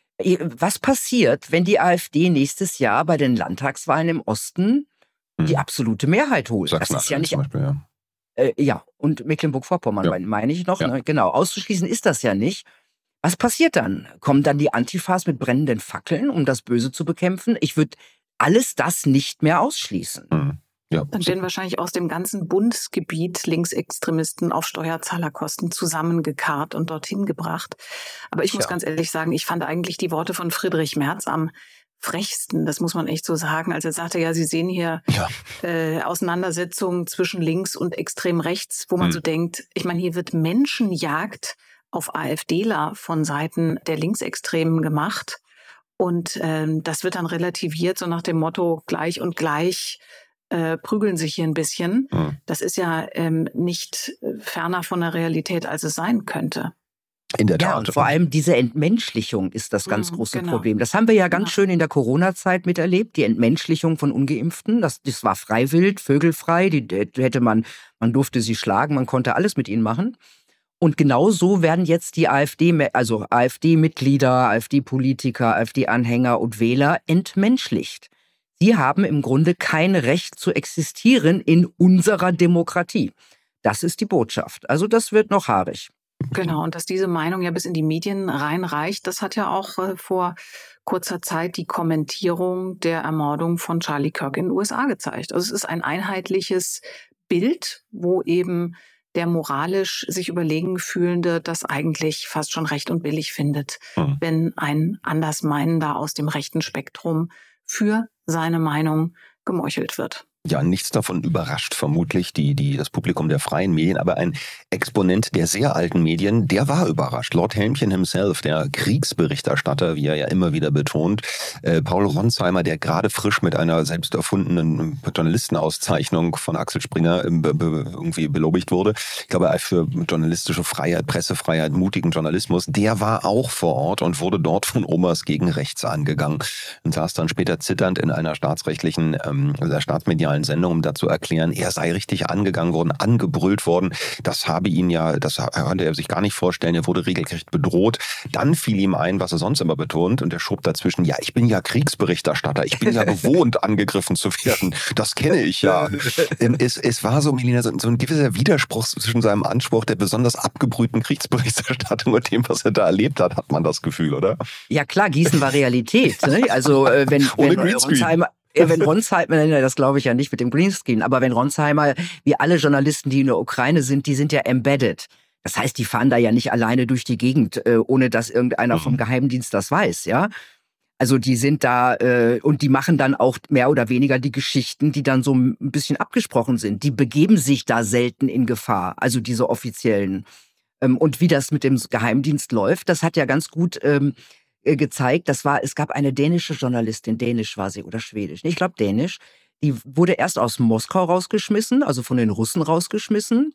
Was passiert, wenn die AfD nächstes Jahr bei den Landtagswahlen im Osten hm. die absolute Mehrheit holt? Sachsen das ist ja nicht... Zum Beispiel, ja. Äh, ja, und Mecklenburg-Vorpommern ja. meine ich noch. Ja. Ne? Genau, auszuschließen ist das ja nicht. Was passiert dann? Kommen dann die Antifas mit brennenden Fackeln, um das Böse zu bekämpfen? Ich würde alles das nicht mehr ausschließen. Mhm. Ja. Dann werden wahrscheinlich aus dem ganzen Bundesgebiet Linksextremisten auf Steuerzahlerkosten zusammengekarrt und dorthin gebracht. Aber ich muss ja. ganz ehrlich sagen, ich fand eigentlich die Worte von Friedrich Merz am frechsten, das muss man echt so sagen. Als er sagte, ja, Sie sehen hier ja. äh, Auseinandersetzungen zwischen links und extrem rechts, wo man hm. so denkt, ich meine, hier wird Menschenjagd auf AfDler von Seiten der Linksextremen gemacht. Und ähm, das wird dann relativiert, so nach dem Motto, gleich und gleich äh, prügeln sich hier ein bisschen. Hm. Das ist ja ähm, nicht ferner von der Realität, als es sein könnte. In der Tat. Ja, und vor allem diese Entmenschlichung ist das ganz große genau. Problem. Das haben wir ja ganz ja. schön in der Corona-Zeit miterlebt, die Entmenschlichung von Ungeimpften. Das, das war freiwillig, vögelfrei, die, die hätte man, man durfte sie schlagen, man konnte alles mit ihnen machen. Und genau so werden jetzt die AfD, also AfD-Mitglieder, AfD-Politiker, AfD-Anhänger und Wähler entmenschlicht. Sie haben im Grunde kein Recht zu existieren in unserer Demokratie. Das ist die Botschaft. Also das wird noch haarig. Genau, und dass diese Meinung ja bis in die Medien reinreicht, das hat ja auch äh, vor kurzer Zeit die Kommentierung der Ermordung von Charlie Kirk in den U S A gezeigt. Also es ist ein einheitliches Bild, wo eben der moralisch sich überlegen Fühlende das eigentlich fast schon recht und billig findet, mhm. wenn ein Andersmeinender aus dem rechten Spektrum für seine Meinung gemeuchelt wird. Ja, nichts davon überrascht vermutlich die, die, das Publikum der freien Medien, aber ein Exponent der sehr alten Medien, der war überrascht. Lord Helmchen himself, der Kriegsberichterstatter, wie er ja immer wieder betont, äh, Paul Ronsheimer, der gerade frisch mit einer selbst erfundenen Journalistenauszeichnung von Axel Springer äh, be, be, irgendwie belobigt wurde. Ich glaube, für journalistische Freiheit, Pressefreiheit, mutigen Journalismus, der war auch vor Ort und wurde dort von Omas gegen rechts angegangen und saß dann später zitternd in einer staatsrechtlichen, ähm, der staatsmedialen Sendung, um dazu erklären, er sei richtig angegangen worden, angebrüllt worden. Das habe ihn ja, das konnte er sich gar nicht vorstellen. Er wurde regelrecht bedroht. Dann fiel ihm ein, was er sonst immer betont, und er schob dazwischen, ja, ich bin ja Kriegsberichterstatter. Ich bin ja gewohnt, angegriffen zu werden. Das kenne ich ja. Es, es war so, Melina, so, so ein gewisser Widerspruch zwischen seinem Anspruch der besonders abgebrühten Kriegsberichterstattung und dem, was er da erlebt hat, hat man das Gefühl, oder? Ja klar, Gießen war Realität. Ne? Also wenn, wenn Ronsheimer Ja, wenn Ronsheimer, das glaube ich ja nicht mit dem Greenscreen, aber wenn Ronsheimer, wie alle Journalisten, die in der Ukraine sind, die sind ja embedded. Das heißt, die fahren da ja nicht alleine durch die Gegend, ohne dass irgendeiner vom Geheimdienst das weiß, ja. Also die sind da äh, und die machen dann auch mehr oder weniger die Geschichten, die dann so ein bisschen abgesprochen sind. Die begeben sich da selten in Gefahr, also diese offiziellen. Ähm, und wie das mit dem Geheimdienst läuft, das hat ja ganz gut ähm, gezeigt. Das war, es gab eine dänische Journalistin, dänisch war sie oder schwedisch, ich glaube dänisch, die wurde erst aus Moskau rausgeschmissen, also von den Russen rausgeschmissen,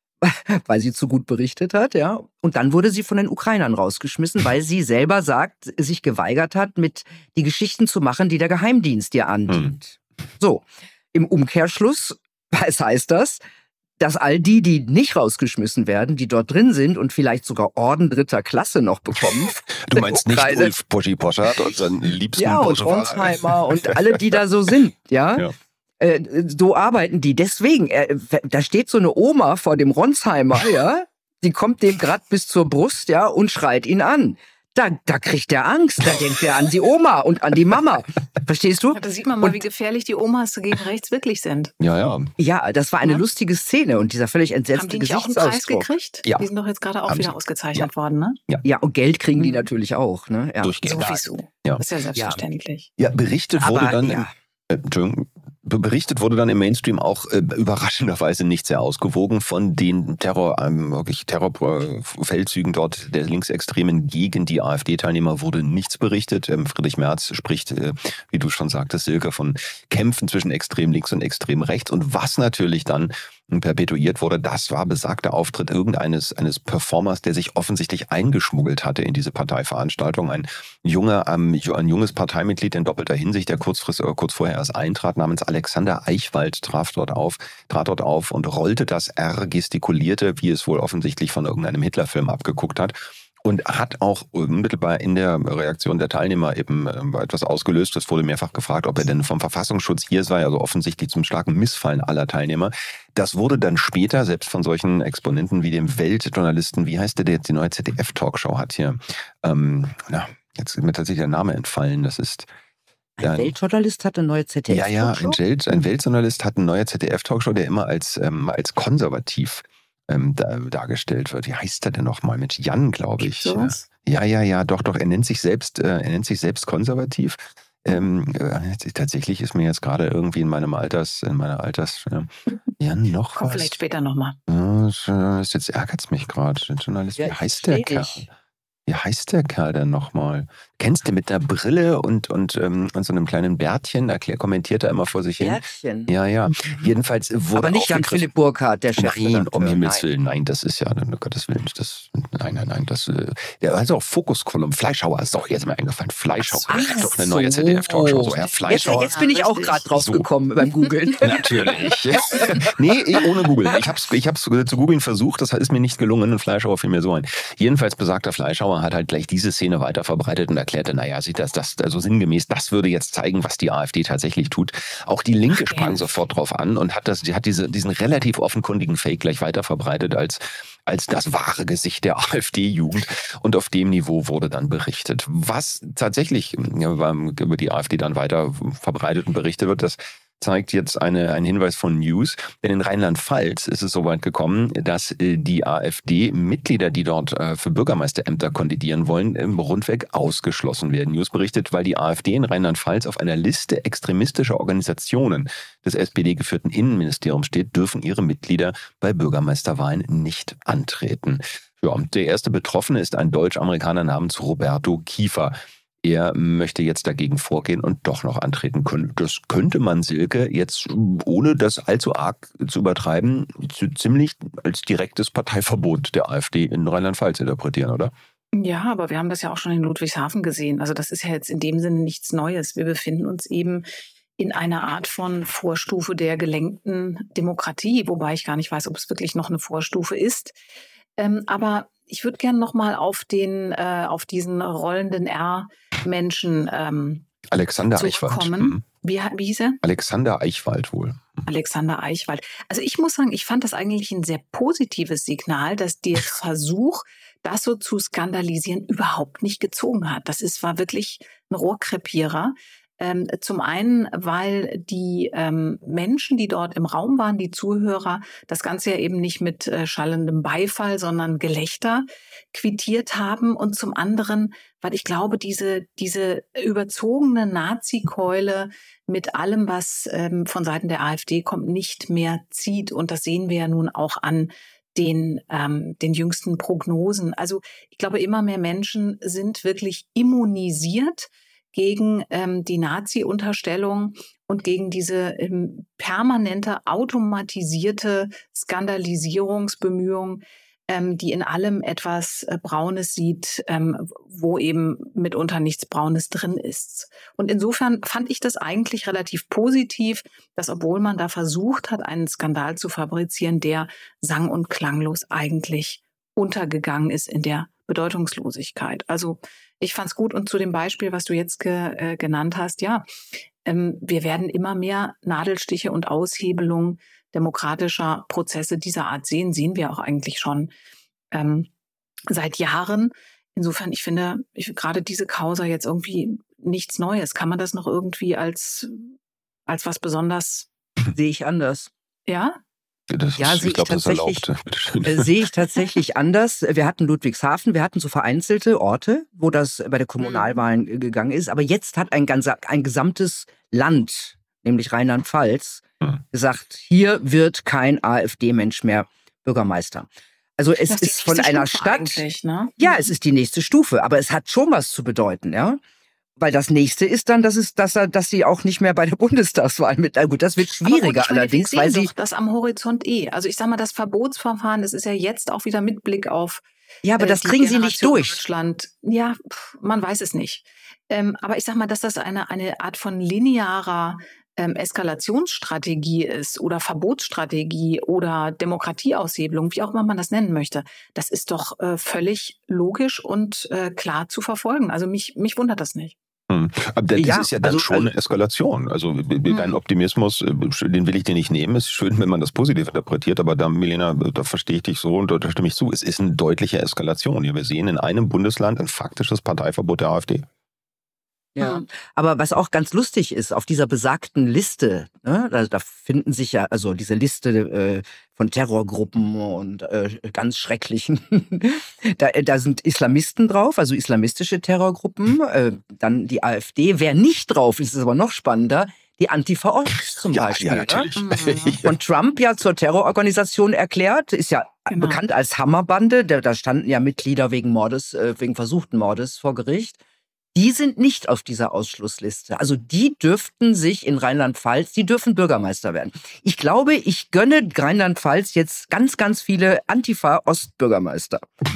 weil sie zu gut berichtet hat, ja. Und dann wurde sie von den Ukrainern rausgeschmissen, weil sie selber sagt, sich geweigert hat, mit die Geschichten zu machen, die der Geheimdienst ihr andient. Hm. So, im Umkehrschluss, was heißt das? Dass all die, die nicht rausgeschmissen werden, die dort drin sind und vielleicht sogar Orden dritter Klasse noch bekommen. Du meinst nicht Ulf Poschi-Poschardt und seinen liebsten Ja, und Ronsheimer und alle, die da so sind, ja. ja. Äh, so arbeiten die. Deswegen, äh, da steht so eine Oma vor dem Ronsheimer, ja, die kommt dem gerade bis zur Brust, ja, und schreit ihn an. Da, da kriegt er Angst, da denkt er an die Oma und an die Mama. Verstehst du? Ja, da sieht man mal, und, wie gefährlich die Omas gegen rechts wirklich sind. Ja, ja. Ja, das war eine ja. lustige Szene und dieser völlig entsetzte Gesichtsausdruck. Haben die nicht auch einen Preis gekriegt? Ja. Die sind doch jetzt gerade auch Haben wieder sie? ausgezeichnet ja. worden, ne? Ja. ja, und Geld kriegen die natürlich auch, ne? Ja. Durchgehend. Sowieso. Ja. Das ist ja selbstverständlich. Ja, berichtet wurde Aber, dann... Ja. Im, Entschuldigung. berichtet wurde dann im Mainstream auch äh, überraschenderweise nicht sehr ausgewogen von den Terror, ähm, wirklich Terrorfeldzügen dort der Linksextremen gegen die AfD-Teilnehmer wurde nichts berichtet. Ähm, Friedrich Merz spricht, äh, wie du schon sagtest, Silke, von Kämpfen zwischen extrem links und extrem rechts. Und was natürlich dann perpetuiert wurde, das war besagter Auftritt irgendeines eines Performers, der sich offensichtlich eingeschmuggelt hatte in diese Parteiveranstaltung. Ein junger, ähm, ein junges Parteimitglied in doppelter Hinsicht, der kurzfristig oder kurz vorher erst eintrat, namens Alexander Eichwald, traf dort auf, trat dort auf und rollte das R, gestikulierte, wie es wohl offensichtlich von irgendeinem Hitlerfilm abgeguckt hat. Und hat auch unmittelbar in der Reaktion der Teilnehmer eben etwas ausgelöst. Es wurde mehrfach gefragt, ob er denn vom Verfassungsschutz hier sei, also offensichtlich zum starken Missfallen aller Teilnehmer. Das wurde dann später, selbst von solchen Exponenten wie dem Weltjournalisten, wie heißt der, der jetzt die neue Z D F-Talkshow hat hier, ähm, na, jetzt ist mir tatsächlich der Name entfallen, das ist... Ein ja, Weltjournalist hat eine neue Z D F-Talkshow? Ja, ja, ein, Welt, ein Weltjournalist hat eine neue Z D F-Talkshow, der immer als, ähm, als konservativ Ähm, da, dargestellt wird. Wie heißt er denn nochmal? Mit Jan, glaube ich. Sowas? Ja, ja, ja, doch, doch. Er nennt sich selbst, äh, er nennt sich selbst konservativ. Ähm, äh, tatsächlich ist mir jetzt gerade irgendwie in meinem Alters, in meiner Alters, äh, Jan noch Komm was. vielleicht später nochmal. Ja, jetzt ärgert es mich gerade. Journalist, Ja, wie heißt der Kerl? ich. Wie heißt der Kerl denn nochmal? Kennst du mit der Brille und, und, ähm, und so einem kleinen Bärtchen? Da kommentiert er immer vor sich hin. Bärtchen? Ja, ja. Jedenfalls wurde Aber nicht Jan-Philipp Burkhardt, der Chef. Nein, um Himmels Willen, nein, das ist ja, um Gottes Willen, das, nein, nein, nein, das, der also auch Fokuskolumn, Fleischhauer ist doch jetzt mal eingefallen, Fleischhauer, Ach hat doch eine neue so. Z D F-Talkshow, so, Herr Jetzt, Fleischhauer. jetzt bin ich auch gerade drauf So. gekommen beim Googlen. Natürlich. Nee, eh, ohne Google. Ich hab's, ich hab's zu googeln versucht, das ist mir nicht gelungen und Fleischhauer fiel mir so ein. Jedenfalls besagter Fleischhauer hat halt gleich diese Szene weiter verbreitet und erklärte, naja, sieht das, das, also sinngemäß, das würde jetzt zeigen, was die AfD tatsächlich tut. Auch die Linke sprang sofort drauf an und hat das, die hat diese, diesen relativ offenkundigen Fake gleich weiter verbreitet als, als das wahre Gesicht der AfD-Jugend. Und auf dem Niveau wurde dann berichtet. Was tatsächlich ja, über die AfD dann weiter verbreitet und berichtet wird, das zeigt jetzt eine, ein Hinweis von News. Denn in Rheinland-Pfalz ist es so weit gekommen, dass die AfD-Mitglieder, die dort für Bürgermeisterämter kandidieren wollen, im rundweg ausgeschlossen werden. News berichtet, weil die AfD in Rheinland-Pfalz auf einer Liste extremistischer Organisationen des S P D-geführten Innenministeriums steht, dürfen ihre Mitglieder bei Bürgermeisterwahlen nicht antreten. Ja, und der erste Betroffene ist ein Deutsch-Amerikaner namens Roberto Kiefer. Er möchte jetzt dagegen vorgehen und doch noch antreten können. Das könnte man, Silke, jetzt ohne das allzu arg zu übertreiben, ziemlich als direktes Parteiverbot der AfD in Rheinland-Pfalz interpretieren, oder? Ja, aber wir haben das ja auch schon in Ludwigshafen gesehen. Also das ist ja jetzt in dem Sinne nichts Neues. Wir befinden uns eben in einer Art von Vorstufe der gelenkten Demokratie, wobei ich gar nicht weiß, ob es wirklich noch eine Vorstufe ist. Ähm, aber ich würde gerne noch mal auf den, äh, auf diesen rollenden R-Menschen ähm, Alexander Eichwald. Mhm. Wie, wie hieß er? Alexander Eichwald wohl. Alexander Eichwald. Also ich muss sagen, ich fand das eigentlich ein sehr positives Signal, dass der Versuch, das so zu skandalisieren, überhaupt nicht gezogen hat. Das ist, war wirklich ein Rohrkrepierer. Ähm, zum einen, weil die ähm, Menschen, die dort im Raum waren, die Zuhörer, das Ganze ja eben nicht mit äh, schallendem Beifall, sondern Gelächter quittiert haben. Und zum anderen, weil ich glaube, diese, diese überzogene Nazi-Keule mit allem, was ähm, von Seiten der AfD kommt, nicht mehr zieht. Und das sehen wir ja nun auch an den, ähm, den jüngsten Prognosen. Also ich glaube, immer mehr Menschen sind wirklich immunisiert gegen ähm, die Nazi-Unterstellung und gegen diese ähm, permanente automatisierte Skandalisierungsbemühung, ähm, die in allem etwas äh, Braunes sieht, ähm, wo eben mitunter nichts Braunes drin ist. Und insofern fand ich das eigentlich relativ positiv, dass obwohl man da versucht hat, einen Skandal zu fabrizieren, der sang- und klanglos eigentlich untergegangen ist in der Bedeutungslosigkeit. Also ich fand's gut. Und zu dem Beispiel, was du jetzt ge, äh, genannt hast, ja, ähm, wir werden immer mehr Nadelstiche und Aushebelungen demokratischer Prozesse dieser Art sehen, sehen wir auch eigentlich schon ähm, seit Jahren. Insofern, ich finde, ich, gerade diese Causa jetzt irgendwie nichts Neues. Kann man das noch irgendwie als, als was besonders... Sehe ich anders. Ja? Das ja, ist, ich glaube, das ist erlaubt. Äh, sehe ich tatsächlich anders. Wir hatten Ludwigshafen, wir hatten so vereinzelte Orte, wo das bei der Kommunalwahlen mhm. gegangen ist. Aber jetzt hat ein, ganz, ein gesamtes Land nämlich Rheinland-Pfalz, hm. gesagt, hier wird kein AfD-Mensch mehr Bürgermeister. Also es ist, ist von einer Stufe Stadt, ne? ja, es ist die nächste Stufe, aber es hat schon was zu bedeuten, ja. Weil das nächste ist dann, dass, es, dass, er, dass sie auch nicht mehr bei der Bundestagswahl mit. Na gut, das wird schwieriger gut, allerdings, meine, wir weil sehen sie. Doch das am Horizont eh. Also ich sag mal, das Verbotsverfahren, das ist ja jetzt auch wieder mit Blick auf. Ja, aber das äh, kriegen sie nicht durch. Deutschland. Ja, pff, man weiß es nicht. Ähm, aber ich sag mal, dass das eine, eine Art von linearer ähm, Eskalationsstrategie ist oder Verbotsstrategie oder Demokratieaushebelung, wie auch immer man das nennen möchte, das ist doch äh, völlig logisch und äh, klar zu verfolgen. Also mich, mich wundert das nicht. Hm. Aber das ja, ist ja dann also, schon eine Eskalation. Also dein Optimismus, den will ich dir nicht nehmen. Es ist schön, wenn man das positiv interpretiert, aber da, Milena, da verstehe ich dich so und da stimme ich zu. Es ist eine deutliche Eskalation. Wir sehen in einem Bundesland ein faktisches Parteiverbot der AfD. Ja, mhm. Aber was auch ganz lustig ist, auf dieser besagten Liste, ne, da, da finden sich ja, also diese Liste äh, von Terrorgruppen und äh, ganz schrecklichen, da, da sind Islamisten drauf, also islamistische Terrorgruppen, äh, dann die AfD. Wer nicht drauf ist, ist aber noch spannender, die Antifa-Orks zum ja, Beispiel. Ja, natürlich. Ne? Von Trump ja zur Terrororganisation erklärt, ist ja genau. bekannt als Hammerbande, da, da standen ja Mitglieder wegen Mordes, äh, wegen versuchten Mordes vor Gericht. Die sind nicht auf dieser Ausschlussliste. Also die dürften sich in Rheinland-Pfalz, die dürfen Bürgermeister werden. Ich glaube, ich gönne Rheinland-Pfalz jetzt ganz, ganz viele Antifa-Ostbürgermeister.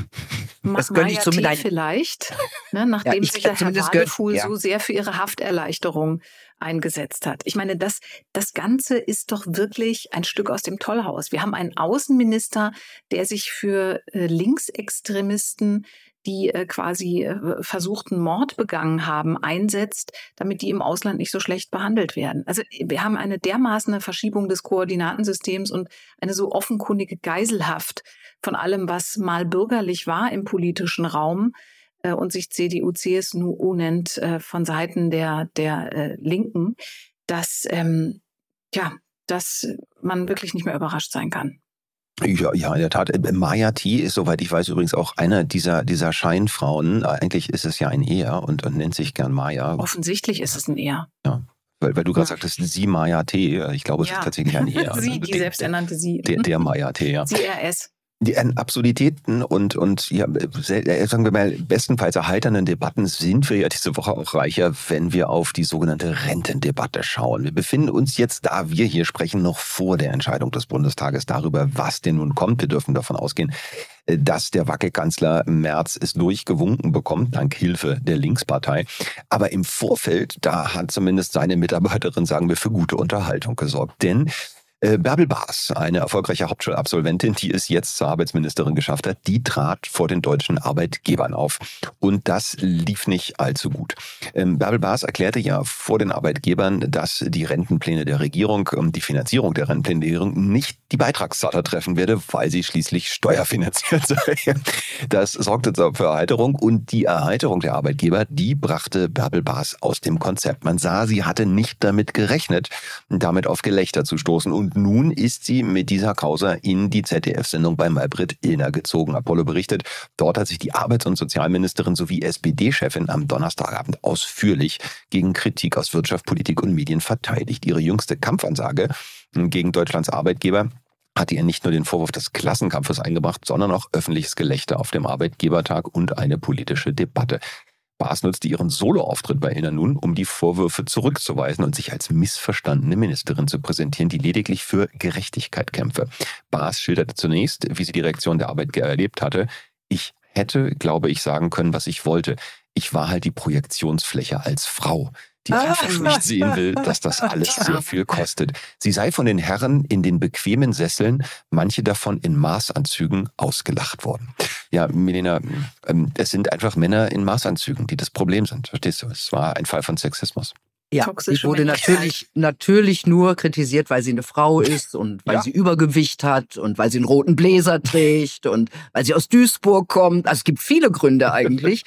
Das gönne ich so mit ein vielleicht, ne, nachdem ja, ich, sich Herr Wadefuhl ja. so sehr für ihre Hafterleichterung eingesetzt hat. Ich meine, das, das Ganze ist doch wirklich ein Stück aus dem Tollhaus. Wir haben einen Außenminister, der sich für äh, Linksextremisten, die äh, quasi äh, versuchten Mord begangen haben, einsetzt, damit die im Ausland nicht so schlecht behandelt werden. Also wir haben eine dermaßen Verschiebung des Koordinatensystems und eine so offenkundige Geiselhaft von allem, was mal bürgerlich war im politischen Raum äh, und sich C D U, C S U nennt, äh, von Seiten der, der äh, Linken, dass, ähm, ja, dass man wirklich nicht mehr überrascht sein kann. Ja, ja, in der Tat. Maya T. ist, soweit ich weiß, übrigens auch einer dieser, dieser Scheinfrauen. Eigentlich ist es ja ein Er und, und nennt sich gern Maya. Offensichtlich ist es ein Er. Ja, weil, weil du gerade ja. sagtest, sie Maya T. Ich glaube, es ja. ist tatsächlich ein Er. sie, die selbsternannte Sie. Der, der Maya T., ja. Sie R S. Die Absurditäten und, und ja, sagen wir mal, bestenfalls erheiternden Debatten sind wir ja diese Woche auch reicher, wenn wir auf die sogenannte Rentendebatte schauen. Wir befinden uns jetzt, da wir hier sprechen, noch vor der Entscheidung des Bundestages darüber, was denn nun kommt. Wir dürfen davon ausgehen, dass der Wackelkanzler Merz es durchgewunken bekommt, dank Hilfe der Linkspartei. Aber im Vorfeld, da hat zumindest seine Mitarbeiterin, sagen wir, für gute Unterhaltung gesorgt. Denn Bärbel Baas, eine erfolgreiche Hauptschulabsolventin, die es jetzt zur Arbeitsministerin geschafft hat, die trat vor den deutschen Arbeitgebern auf. Und das lief nicht allzu gut. Bärbel Baas erklärte ja vor den Arbeitgebern, dass die Rentenpläne der Regierung und die Finanzierung der Rentenpläne der Regierung nicht die Beitragszahler treffen werde, weil sie schließlich steuerfinanziert sei. Das sorgte für Erheiterung und die Erheiterung der Arbeitgeber, die brachte Bärbel Baas aus dem Konzept. Man sah, sie hatte nicht damit gerechnet, damit auf Gelächter zu stoßen. Und nun ist sie mit dieser Causa in die Z D F-Sendung bei Maybrit Illner gezogen. Apollo berichtet, dort hat sich die Arbeits- und Sozialministerin sowie S P D-Chefin am Donnerstagabend ausführlich gegen Kritik aus Wirtschaft, Politik und Medien verteidigt. Ihre jüngste Kampfansage gegen Deutschlands Arbeitgeber hatte ihr nicht nur den Vorwurf des Klassenkampfes eingebracht, sondern auch öffentliches Gelächter auf dem Arbeitgebertag und eine politische Debatte. Baas nutzte ihren Soloauftritt bei Illner nun, um die Vorwürfe zurückzuweisen und sich als missverstandene Ministerin zu präsentieren, die lediglich für Gerechtigkeit kämpfe. Baas schilderte zunächst, wie sie die Reaktion der Arbeitgeber erlebt hatte. Ich hätte, glaube ich, sagen können, was ich wollte. Ich war halt die Projektionsfläche als Frau, die einfach nicht sehen will, dass das alles sehr viel kostet. Sie sei von den Herren in den bequemen Sesseln, manche davon in Maßanzügen, ausgelacht worden. Ja, Milena, es sind einfach Männer in Maßanzügen, die das Problem sind. Verstehst du? Es war ein Fall von Sexismus. Ja, sie wurde natürlich, natürlich nur kritisiert, weil sie eine Frau ist und weil ja. sie Übergewicht hat und weil sie einen roten Bläser trägt und weil sie aus Duisburg kommt. Also es gibt viele Gründe eigentlich,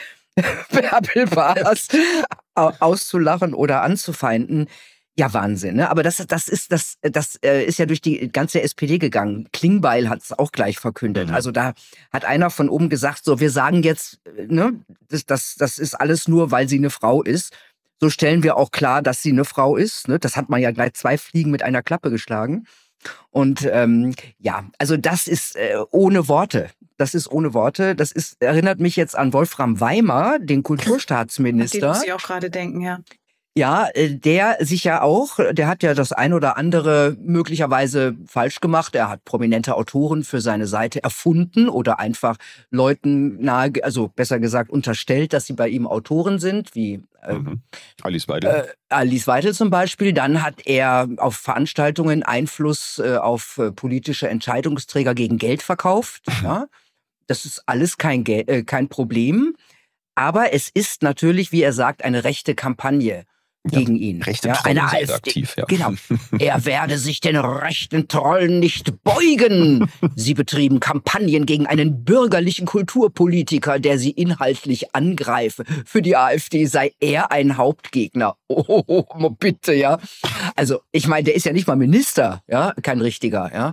Bärbel Baas auszulachen oder anzufeinden. Ja, Wahnsinn, ne? Aber das, das ist, das, das ist ja durch die ganze S P D gegangen. Klingbeil hat es auch gleich verkündet. Mhm. Also da hat einer von oben gesagt, so, wir sagen jetzt, ne, das, das, das ist alles nur, weil sie eine Frau ist. So stellen wir auch klar, dass sie eine Frau ist. Ne? Das hat man ja gleich zwei Fliegen mit einer Klappe geschlagen. Und ähm, ja, also das ist äh, ohne Worte. Das ist ohne Worte. Das ist, erinnert mich jetzt an Wolfram Weimar, den Kulturstaatsminister. Den muss ich auch gerade denken, ja. Ja, der sich ja auch, der hat ja das ein oder andere möglicherweise falsch gemacht. Er hat prominente Autoren für seine Seite erfunden oder einfach Leuten nahe, also besser gesagt unterstellt, dass sie bei ihm Autoren sind, wie äh, mhm. Alice Weidel. Äh, Alice Weidel zum Beispiel. Dann hat er auf Veranstaltungen Einfluss äh, auf äh, politische Entscheidungsträger gegen Geld verkauft. Ja, das ist alles kein, Ge- äh, kein Problem. Aber es ist natürlich, wie er sagt, eine rechte Kampagne gegen ja, ihn. Rechte ja, Trollen eine sind AfD. aktiv, ja. Genau. Er werde sich den rechten Trollen nicht beugen. Sie betrieben Kampagnen gegen einen bürgerlichen Kulturpolitiker, der sie inhaltlich angreife. Für die AfD sei er ein Hauptgegner. Oh, oh, oh, bitte, ja. Also, ich meine, der ist ja nicht mal Minister, ja, kein richtiger, ja.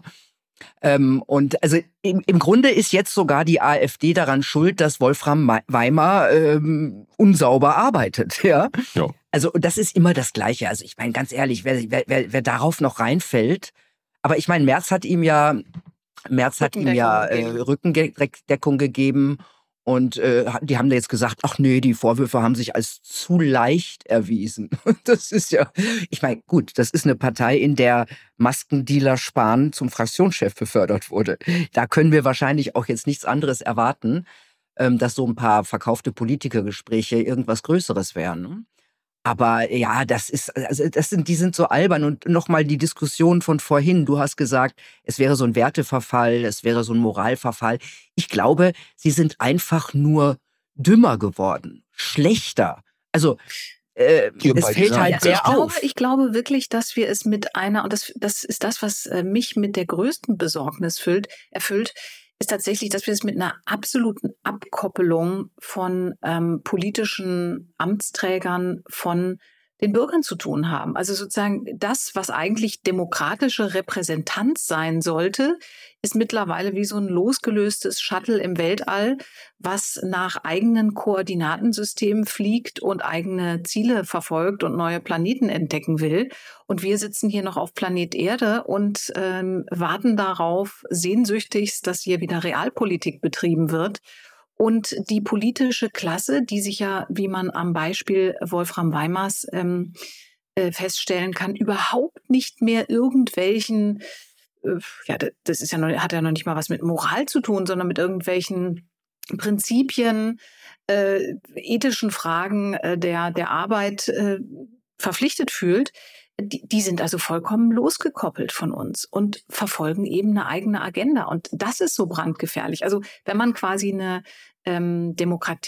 Ähm, und also im, im Grunde ist jetzt sogar die AfD daran schuld, dass Wolfram Weimar ähm, unsauber arbeitet, ja. Ja. Also das ist immer das Gleiche. Also ich meine, ganz ehrlich, wer, wer, wer, wer darauf noch reinfällt, aber ich meine, Merz hat ihm ja, Merz hat ihm ja äh, Rückendeckung gegeben und äh, die haben da jetzt gesagt, ach nee, die Vorwürfe haben sich als zu leicht erwiesen. Das ist ja, ich meine, gut, das ist eine Partei, in der Maskendealer Spahn zum Fraktionschef befördert wurde. Da können wir wahrscheinlich auch jetzt nichts anderes erwarten, ähm, dass so ein paar verkaufte Politikergespräche irgendwas Größeres wären. Ne? Aber ja, das ist, also das sind, die sind so albern. Und nochmal die Diskussion von vorhin. Du hast gesagt, es wäre so ein Werteverfall, es wäre so ein Moralverfall. Ich glaube, sie sind einfach nur dümmer geworden, schlechter. Also äh, es fällt halt ja, sehr ich glaube, auf. Ich glaube wirklich, dass wir es mit einer, und das, das ist das, was mich mit der größten Besorgnis füllt, erfüllt, ist tatsächlich, dass wir es mit einer absoluten Abkoppelung von ähm, politischen Amtsträgern von den Bürgern zu tun haben. Also sozusagen das, was eigentlich demokratische Repräsentanz sein sollte, ist mittlerweile wie so ein losgelöstes Shuttle im Weltall, was nach eigenen Koordinatensystemen fliegt und eigene Ziele verfolgt und neue Planeten entdecken will. Und wir sitzen hier noch auf Planet Erde und ähm, warten darauf sehnsüchtigst, dass hier wieder Realpolitik betrieben wird. Und die politische Klasse, die sich ja, wie man am Beispiel Wolfram Weimars ähm, äh, feststellen kann, überhaupt nicht mehr irgendwelchen, äh, ja, das ist ja noch, hat ja noch nicht mal was mit Moral zu tun, sondern mit irgendwelchen Prinzipien, äh, ethischen Fragen äh, der, der Arbeit äh, verpflichtet fühlt. Die, die sind also vollkommen losgekoppelt von uns und verfolgen eben eine eigene Agenda. Und das ist so brandgefährlich. Also wenn man quasi eine ähm,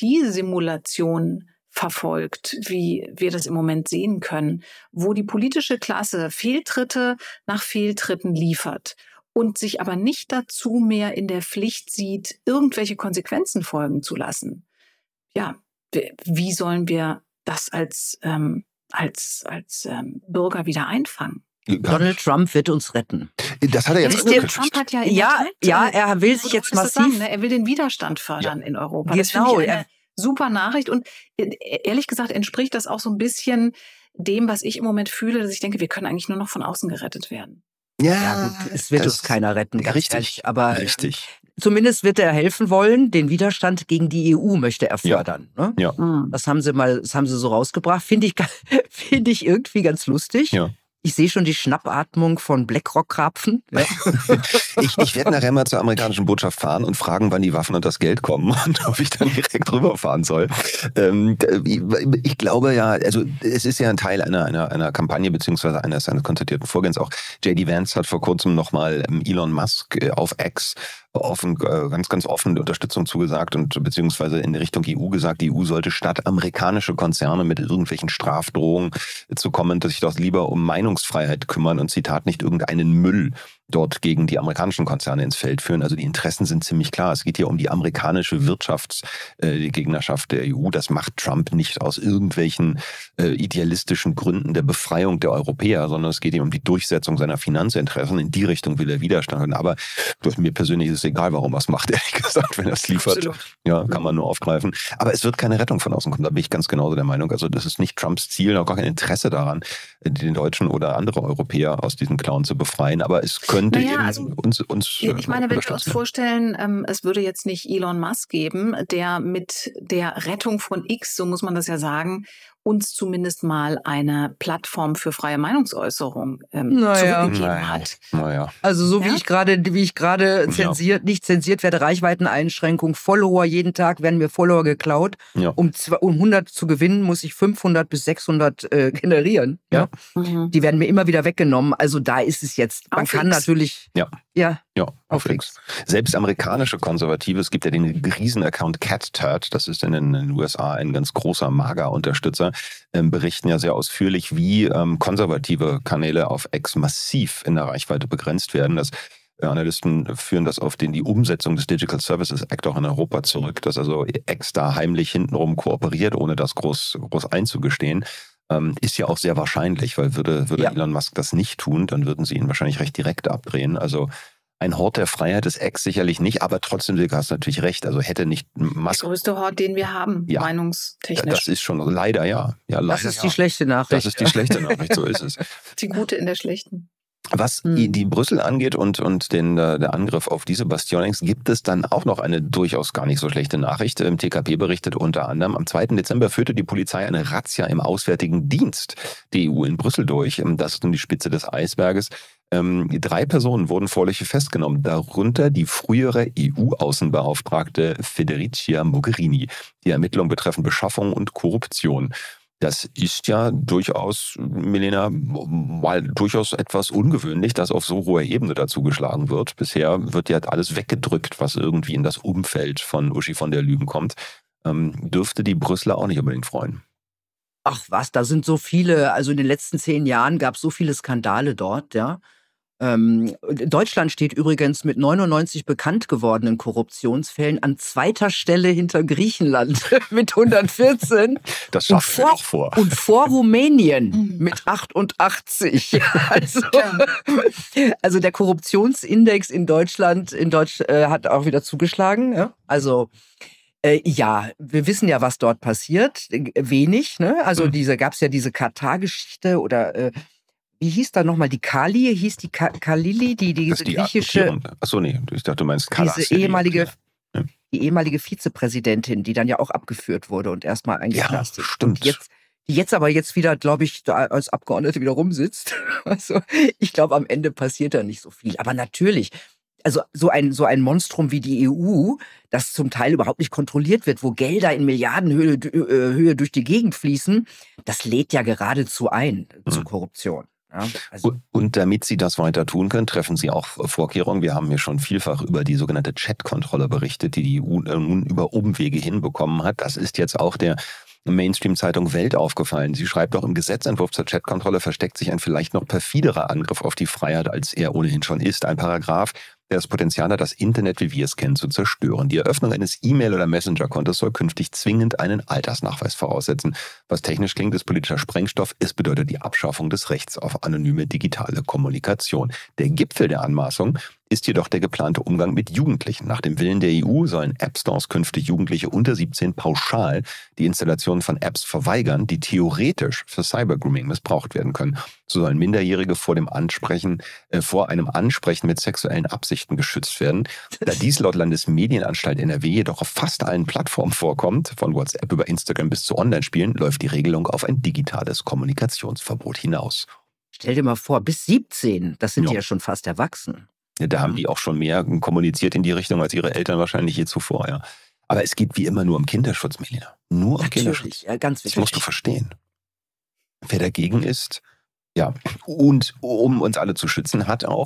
Demokratiesimulation verfolgt, wie wir das im Moment sehen können, wo die politische Klasse Fehltritte nach Fehltritten liefert und sich aber nicht dazu mehr in der Pflicht sieht, irgendwelche Konsequenzen folgen zu lassen. Ja, wie sollen wir das als ähm, als als ähm, Bürger wieder einfangen? Donald Trump wird uns retten. Das hat er jetzt Donald Trump hat ja in ja, der Tat, ja, er will sich jetzt massiv... Sagen, ne? Er will den Widerstand fördern ja. in Europa. Das genau. finde ich eine super Nachricht. Und ehrlich gesagt entspricht das auch so ein bisschen dem, was ich im Moment fühle, dass ich denke, wir können eigentlich nur noch von außen gerettet werden. Ja, ja gut, es wird uns keiner retten. Ja, richtig, ehrlich, aber richtig. Zumindest wird er helfen wollen. Den Widerstand gegen die E U möchte er fördern. Ja. Ne? Ja. Das haben sie mal, das haben sie so rausgebracht. Finde ich, finde ich irgendwie ganz lustig. Ja. Ich sehe schon die Schnappatmung von BlackRock-Krapfen. Ja. ich ich werde nachher mal zur amerikanischen Botschaft fahren und fragen, wann die Waffen und das Geld kommen und ob ich dann direkt rüberfahren soll. Ähm, ich glaube ja, also es ist ja ein Teil einer, einer, einer Kampagne beziehungsweise eines, eines konzertierten Vorgehens auch. J D Vance hat vor kurzem nochmal Elon Musk auf X offen, ganz, ganz offen Unterstützung zugesagt und beziehungsweise in Richtung E U gesagt, die E U sollte statt amerikanische Konzerne mit irgendwelchen Strafdrohungen zu kommen, dass sich doch lieber um Meinungsfreiheit kümmern und Zitat nicht irgendeinen Müll dort gegen die amerikanischen Konzerne ins Feld führen. Also die Interessen sind ziemlich klar. Es geht hier um die amerikanische Wirtschaftsgegnerschaft der E U. Das macht Trump nicht aus irgendwelchen äh, idealistischen Gründen der Befreiung der Europäer, sondern es geht ihm um die Durchsetzung seiner Finanzinteressen. In die Richtung will er Widerstand haben. Aber mir persönlich ist es egal, warum er es macht, ehrlich gesagt, wenn er es liefert. Absolut. Ja, kann man nur aufgreifen. Aber es wird keine Rettung von außen kommen. Da bin ich ganz genauso der Meinung. Also das ist nicht Trumps Ziel, auch gar kein Interesse daran, den Deutschen oder andere Europäer aus diesen Klauen zu befreien. Aber es könnte naja, eben also, uns, uns Ich meine, wenn wir uns vorstellen, ähm, es würde jetzt nicht Elon Musk geben, der mit der Rettung von X, so muss man das ja sagen, uns zumindest mal eine Plattform für freie Meinungsäußerung ähm, naja. zurückgegeben naja. hat. Naja. Also so wie ja? ich gerade, wie ich gerade zensiert, ja. nicht zensiert werde, Reichweiteneinschränkung, Follower, jeden Tag werden mir Follower geklaut. Ja. Um, zwei, um hundert zu gewinnen, muss ich fünfhundert bis sechshundert äh, generieren. Ja. ja? Mhm. Die werden mir immer wieder weggenommen. Also da ist es jetzt, man auf kann X. natürlich... Ja. Ja. Ja, auf X. Selbst amerikanische Konservative, es gibt ja den Riesen-Account CatTurd, das ist in den U S A ein ganz großer MAGA-Unterstützer, ähm, berichten ja sehr ausführlich, wie ähm, konservative Kanäle auf X massiv in der Reichweite begrenzt werden. Das Analysten führen das auf den, die Umsetzung des Digital Services Act auch in Europa zurück, dass also X da heimlich hintenrum kooperiert, ohne das groß, groß einzugestehen. Ähm, ist ja auch sehr wahrscheinlich, weil würde, würde ja. Elon Musk das nicht tun, dann würden sie ihn wahrscheinlich recht direkt abdrehen. Also ein Hort der Freiheit ist X sicherlich nicht, aber trotzdem, du hast natürlich recht. Also hätte nicht Musk... Der größte Hort, den wir haben, ja, meinungstechnisch. Das ist schon leider, ja. ja leider, das ist ja. die schlechte Nachricht. Das ist die schlechte Nachricht, so ist es. Die gute in der schlechten. Was hm. die Brüssel angeht und, und den der Angriff auf diese Bastionings, gibt es dann auch noch eine durchaus gar nicht so schlechte Nachricht. Im T K P berichtet unter anderem, am zweiten Dezember führte die Polizei eine Razzia im Auswärtigen Dienst der E U in Brüssel durch. Das ist nun die Spitze des Eisberges. Ähm, drei Personen wurden vorläufig festgenommen, darunter die frühere E U-Außenbeauftragte Federica Mogherini. Die Ermittlungen betreffen Beschaffung und Korruption. Das ist ja durchaus, Milena, mal durchaus etwas ungewöhnlich, dass auf so hoher Ebene dazu geschlagen wird. Bisher wird ja alles weggedrückt, was irgendwie in das Umfeld von Uschi von der Lügen kommt. Ähm, dürfte die Brüsseler auch nicht unbedingt freuen. Ach was, da sind so viele, also in den letzten zehn Jahren gab es so viele Skandale dort, ja. Ähm, Deutschland steht übrigens mit neunundneunzig bekannt gewordenen Korruptionsfällen an zweiter Stelle hinter Griechenland mit hundertvierzehn. Das schaffen wir auch vor. Und vor Rumänien mit achtundachtzig. Also, also der Korruptionsindex in Deutschland in Deutsch, äh, hat auch wieder zugeschlagen. Ja? Also Äh, ja, wir wissen ja, was dort passiert. Wenig, ne? Also mhm. diese gab es ja diese Katar-Geschichte oder äh, wie hieß da nochmal die Kali? Hieß die Ka Kalili, die diese die griechische... Achso, nee, ich dachte, du meinst Kalas. Diese ehemalige, ja. die ehemalige Vizepräsidentin, die dann ja auch abgeführt wurde und erstmal eingeknastet. Ja, stimmt. Und jetzt, die jetzt aber jetzt wieder, glaube ich, da als Abgeordnete wieder rumsitzt. Also ich glaube, am Ende passiert da nicht so viel. Aber natürlich... Also so ein, so ein Monstrum wie die E U, das zum Teil überhaupt nicht kontrolliert wird, wo Gelder in Milliardenhöhe äh, Höhe durch die Gegend fließen, das lädt ja geradezu ein mhm. zu Korruption. Ja, also und damit Sie das weiter tun können, treffen Sie auch Vorkehrungen. Wir haben hier schon vielfach über die sogenannte Chat-Kontrolle berichtet, die die E U nun über Umwege hinbekommen hat. Das ist jetzt auch der Mainstream-Zeitung Welt aufgefallen. Sie schreibt auch, im Gesetzentwurf zur Chat-Kontrolle versteckt sich ein vielleicht noch perfiderer Angriff auf die Freiheit, als er ohnehin schon ist. Ein Paragraph, der das Potenzial hat, das Internet, wie wir es kennen, zu zerstören. Die Eröffnung eines E-Mail- oder Messenger-Kontos soll künftig zwingend einen Altersnachweis voraussetzen. Was technisch klingt, ist politischer Sprengstoff. Es bedeutet die Abschaffung des Rechts auf anonyme digitale Kommunikation. Der Gipfel der Anmaßung ist jedoch der geplante Umgang mit Jugendlichen. Nach dem Willen der E U sollen App-Stores künftig Jugendliche unter siebzehn pauschal die Installation von Apps verweigern, die theoretisch für Cybergrooming missbraucht werden können. So sollen Minderjährige vor dem Ansprechen, äh, vor einem Ansprechen mit sexuellen Absichten geschützt werden. Da dies laut Landesmedienanstalt N R W jedoch auf fast allen Plattformen vorkommt, von WhatsApp über Instagram bis zu Online-Spielen, läuft die Regelung auf ein digitales Kommunikationsverbot hinaus. Stell dir mal vor, bis siebzehn, das sind ja. die ja schon fast erwachsen. Ja, da haben die auch schon mehr kommuniziert in die Richtung als ihre Eltern wahrscheinlich je zuvor. Ja. Aber es geht wie immer nur um Kinderschutz, Melina. Nur um Natürlich, Kinderschutz. Ja, ganz wichtig. Das musst du verstehen. Wer dagegen ist, ja, und um uns alle zu schützen, hat auch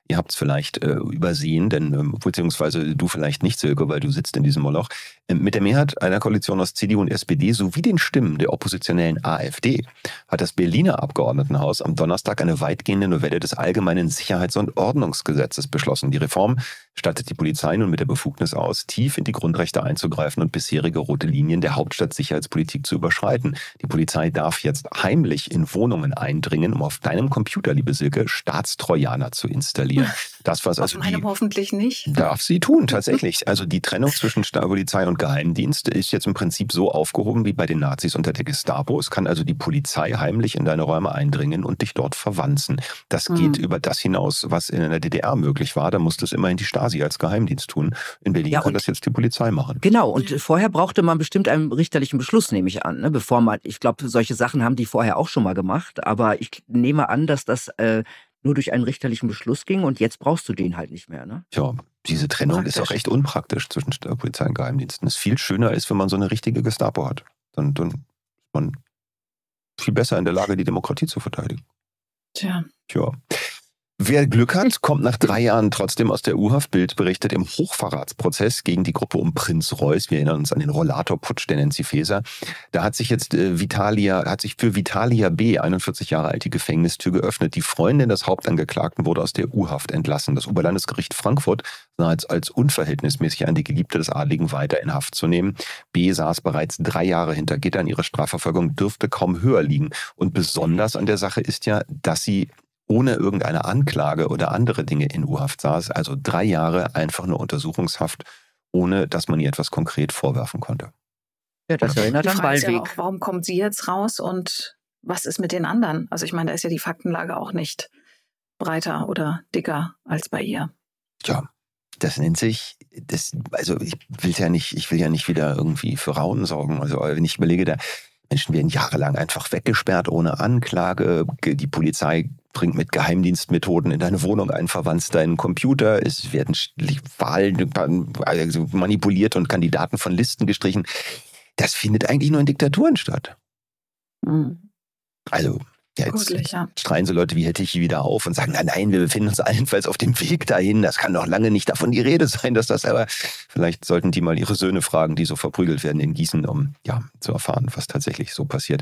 Ihr habt es vielleicht äh, übersehen, denn ähm, beziehungsweise du vielleicht nicht, Silke, weil du sitzt in diesem Moloch. Ähm, mit der Mehrheit einer Koalition aus C D U und S P D sowie den Stimmen der oppositionellen AfD hat das Berliner Abgeordnetenhaus am Donnerstag eine weitgehende Novelle des Allgemeinen Sicherheits- und Ordnungsgesetzes beschlossen. Die Reform stattet die Polizei nun mit der Befugnis aus, tief in die Grundrechte einzugreifen und bisherige rote Linien der Hauptstadtsicherheitspolitik zu überschreiten. Die Polizei darf jetzt heimlich in Wohnungen eindringen, um auf deinem Computer, liebe Silke, Staatstrojaner zu installieren. Das, was also auf meinem die, hoffentlich nicht. darf sie tun, tatsächlich. Also die Trennung zwischen Polizei und Geheimdienst ist jetzt im Prinzip so aufgehoben wie bei den Nazis unter der Gestapo. Es kann also die Polizei heimlich in deine Räume eindringen und dich dort verwanzen. Das geht Hm. über das hinaus, was in der D D R möglich war. Da musste es immerhin die Stasi als Geheimdienst tun. In Berlin Ja, kann und- das jetzt die Polizei machen. Genau, und vorher brauchte man bestimmt einen richterlichen Beschluss, nehme ich an. Ne? Bevor man, ich glaube, solche Sachen haben die vorher auch schon mal gemacht, aber ich nehme an, dass das äh, nur durch einen richterlichen Beschluss ging und jetzt brauchst du den halt nicht mehr. Ne? Tja, diese Trennung ist auch Praktisch. recht unpraktisch zwischen der Polizei und Geheimdiensten. Es viel schöner ist, wenn man so eine richtige Gestapo hat. Dann, dann ist man viel besser in der Lage, die Demokratie zu verteidigen. Tja. Tja. Wer Glück hat, kommt nach drei Jahren trotzdem aus der U-Haft. Bild berichtet im Hochverratsprozess gegen die Gruppe um Prinz Reuß. Wir erinnern uns an den Rollatorputsch der Nancy Faeser. Da hat sich jetzt äh, Vitalia, hat sich für Vitalia B., einundvierzig Jahre alt, die Gefängnistür geöffnet. Die Freundin des Hauptangeklagten wurde aus der U-Haft entlassen. Das Oberlandesgericht Frankfurt sah es als unverhältnismäßig an, die Geliebte des Adligen weiter in Haft zu nehmen. B. saß bereits drei Jahre hinter Gittern. Ihre Strafverfolgung dürfte kaum höher liegen. Und besonders an der Sache ist ja, dass sie ohne irgendeine Anklage oder andere Dinge in U-Haft saß, also drei Jahre einfach nur Untersuchungshaft, ohne dass man ihr etwas konkret vorwerfen konnte. Ja, das erinnert Die an Frage ist ja Ballweg. auch, warum kommt sie jetzt raus und was ist mit den anderen? Also ich meine, da ist ja die Faktenlage auch nicht breiter oder dicker als bei ihr. Tja, das nennt sich, das, also ich will ja nicht, ich will ja nicht wieder irgendwie für Raunen sorgen. Also wenn ich überlege, da Menschen werden jahrelang einfach weggesperrt ohne Anklage. Die Polizei bringt mit Geheimdienstmethoden in deine Wohnung ein, verwandt deinen Computer. Es werden Wahlen also manipuliert und Kandidaten von Listen gestrichen. Das findet eigentlich nur in Diktaturen statt. Mhm. Also ja, jetzt Gruselig, ja. schreien so Leute wie Herr Tichy wieder auf und sagen, nein, nein, wir befinden uns allenfalls auf dem Weg dahin. Das kann doch lange nicht davon die Rede sein, dass das aber... Vielleicht sollten die mal ihre Söhne fragen, die so verprügelt werden in Gießen, um ja zu erfahren, was tatsächlich so passiert.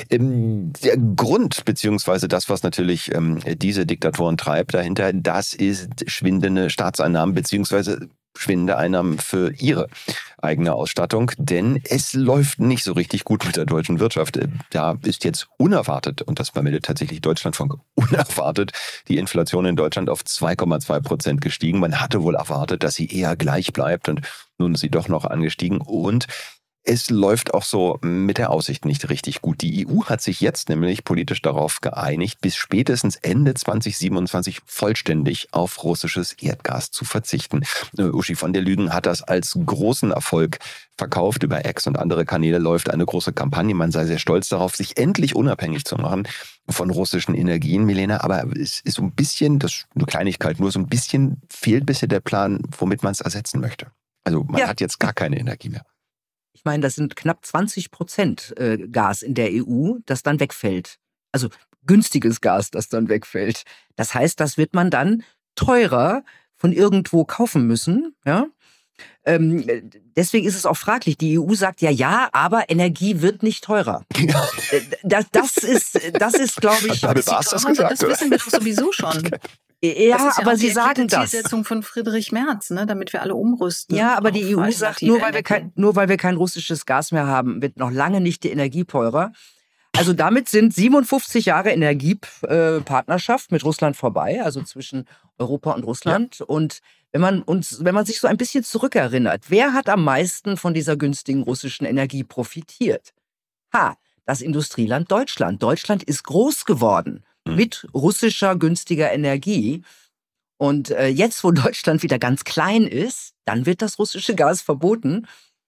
Ähm, der Grund, beziehungsweise das, was natürlich ähm, diese Diktatoren treibt dahinter, das ist schwindende Staatseinnahmen, beziehungsweise schwindende Einnahmen für ihre eigene Ausstattung, denn es läuft nicht so richtig gut mit der deutschen Wirtschaft. Da ist jetzt unerwartet, und das vermeldet tatsächlich Deutschlandfunk, unerwartet die Inflation in Deutschland auf zwei Komma zwei Prozent gestiegen. Man hatte wohl erwartet, dass sie eher gleich bleibt und nun ist sie doch noch angestiegen und es läuft auch so mit der Aussicht nicht richtig gut. Die E U hat sich jetzt nämlich politisch darauf geeinigt, bis spätestens Ende zwanzig siebenundzwanzig vollständig auf russisches Erdgas zu verzichten. Uschi von der Lügen hat das als großen Erfolg verkauft. Über X und andere Kanäle läuft eine große Kampagne. Man sei sehr stolz darauf, sich endlich unabhängig zu machen von russischen Energien, Milena. Aber es ist so ein bisschen, das ist eine Kleinigkeit, nur so ein bisschen fehlt bisher der Plan, womit man es ersetzen möchte. Also man Ja. hat jetzt gar keine Energie mehr. Ich meine, das sind knapp zwanzig Prozent äh, Gas in der E U, das dann wegfällt. Also günstiges Gas, das dann wegfällt. Das heißt, das wird man dann teurer von irgendwo kaufen müssen. Ja? Ähm, deswegen ist es auch fraglich. Die E U sagt ja, ja, aber Energie wird nicht teurer. Ja. Äh, Das, das ist, das ist, glaube ich... Damit war's das Aber gesagt, das oder? wissen wir doch sowieso schon. Ja, Das ist ja aber auch sie die sagen das. Zielsetzung von Friedrich Merz, ne, damit wir alle umrüsten. Ja, aber auf die E U sagt, alternative nur weil, wir kein, Energien. nur weil wir kein russisches Gas mehr haben, wird noch lange nicht die Energie teurer. Also damit sind siebenundfünfzig Jahre Energiepartnerschaft mit Russland vorbei, also zwischen Europa und Russland. Und wenn man uns, wenn man sich so ein bisschen zurückerinnert, wer hat am meisten von dieser günstigen russischen Energie profitiert? Ha, das Industrieland Deutschland. Deutschland ist groß geworden mit russischer günstiger Energie. Und äh, jetzt, wo Deutschland wieder ganz klein ist, dann wird das russische Gas verboten.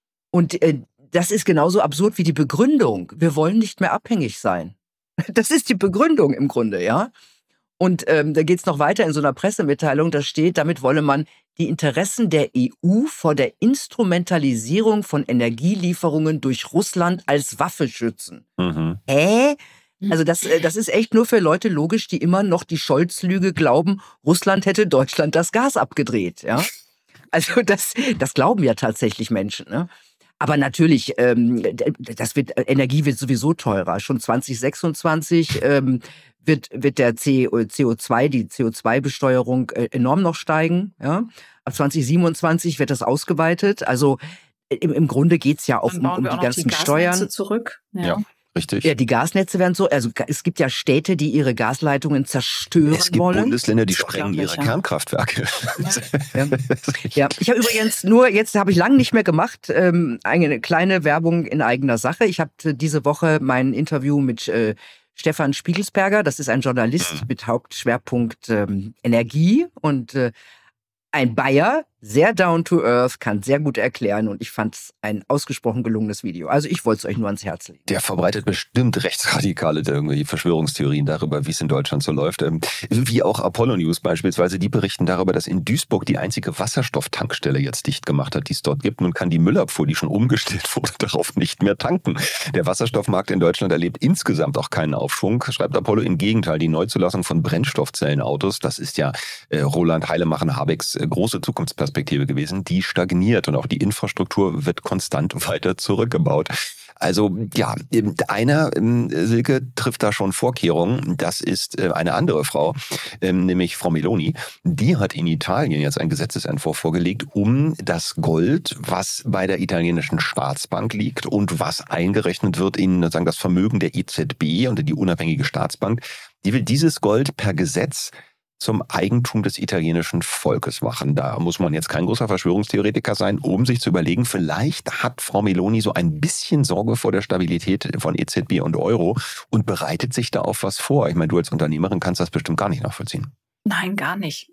Und äh, das ist genauso absurd wie die Begründung. Wir wollen nicht mehr abhängig sein. Das ist die Begründung im Grunde, ja. Und ähm, da geht's noch weiter in so einer Pressemitteilung. Da steht, damit wolle man die Interessen der E U vor der Instrumentalisierung von Energielieferungen durch Russland als Waffe schützen. Mhm. Äh? Also das, das ist echt nur für Leute logisch, die immer noch die Scholz-Lüge glauben, Russland hätte Deutschland das Gas abgedreht. Ja? Also das, das glauben ja tatsächlich Menschen. Ne? Aber natürlich, ähm, das wird, Energie wird sowieso teurer. Schon zwanzig sechsundzwanzig ähm, wird, wird der C O zwei, die C O zwei Besteuerung äh, enorm noch steigen. Ja? Ab zwanzig siebenundzwanzig wird das ausgeweitet. Also im, im Grunde geht's ja auch um, um die ganzen die Steuern. Zurück. Ja. ja. Richtig. Ja, die Gasnetze werden so, also es gibt ja Städte, die ihre Gasleitungen zerstören wollen. Es gibt wollen. Bundesländer, die sprengen ihre ja. Kernkraftwerke. Ja, ja. ja. Ich habe übrigens nur, jetzt habe ich lange nicht mehr gemacht, ähm, eine kleine Werbung in eigener Sache. Ich habe diese Woche mein Interview mit äh, Stefan Spiegelsberger, das ist ein Journalist mhm. mit Hauptschwerpunkt ähm, Energie und äh, ein Bayer, sehr down to earth, kann sehr gut erklären und ich fand es ein ausgesprochen gelungenes Video. Also ich wollte es euch nur ans Herz legen. Der verbreitet bestimmt rechtsradikale irgendwie Verschwörungstheorien darüber, wie es in Deutschland so läuft. Wie auch Apollo News beispielsweise, die berichten darüber, dass in Duisburg die einzige Wasserstofftankstelle jetzt dicht gemacht hat, die es dort gibt. Nun kann die Müllabfuhr, die schon umgestellt wurde, darauf nicht mehr tanken. Der Wasserstoffmarkt in Deutschland erlebt insgesamt auch keinen Aufschwung, schreibt Apollo. Im Gegenteil, die Neuzulassung von Brennstoffzellenautos, das ist ja äh, Roland Heilemachen-Habecks äh, große Zukunftsperspektive gewesen, die stagniert und auch die Infrastruktur wird konstant weiter zurückgebaut. Also ja, einer, Silke, trifft da schon Vorkehrungen. Das ist eine andere Frau, nämlich Frau Meloni. Die hat in Italien jetzt einen Gesetzesentwurf vorgelegt, um das Gold, was bei der italienischen Staatsbank liegt und was eingerechnet wird in sagen, das Vermögen der E Z B und in die unabhängige Staatsbank, die will dieses Gold per Gesetz zum Eigentum des italienischen Volkes machen. Da muss man jetzt kein großer Verschwörungstheoretiker sein, um sich zu überlegen, vielleicht hat Frau Meloni so ein bisschen Sorge vor der Stabilität von E Z B und Euro und bereitet sich da auf was vor. Ich meine, du als Unternehmerin kannst das bestimmt gar nicht nachvollziehen. Nein, gar nicht.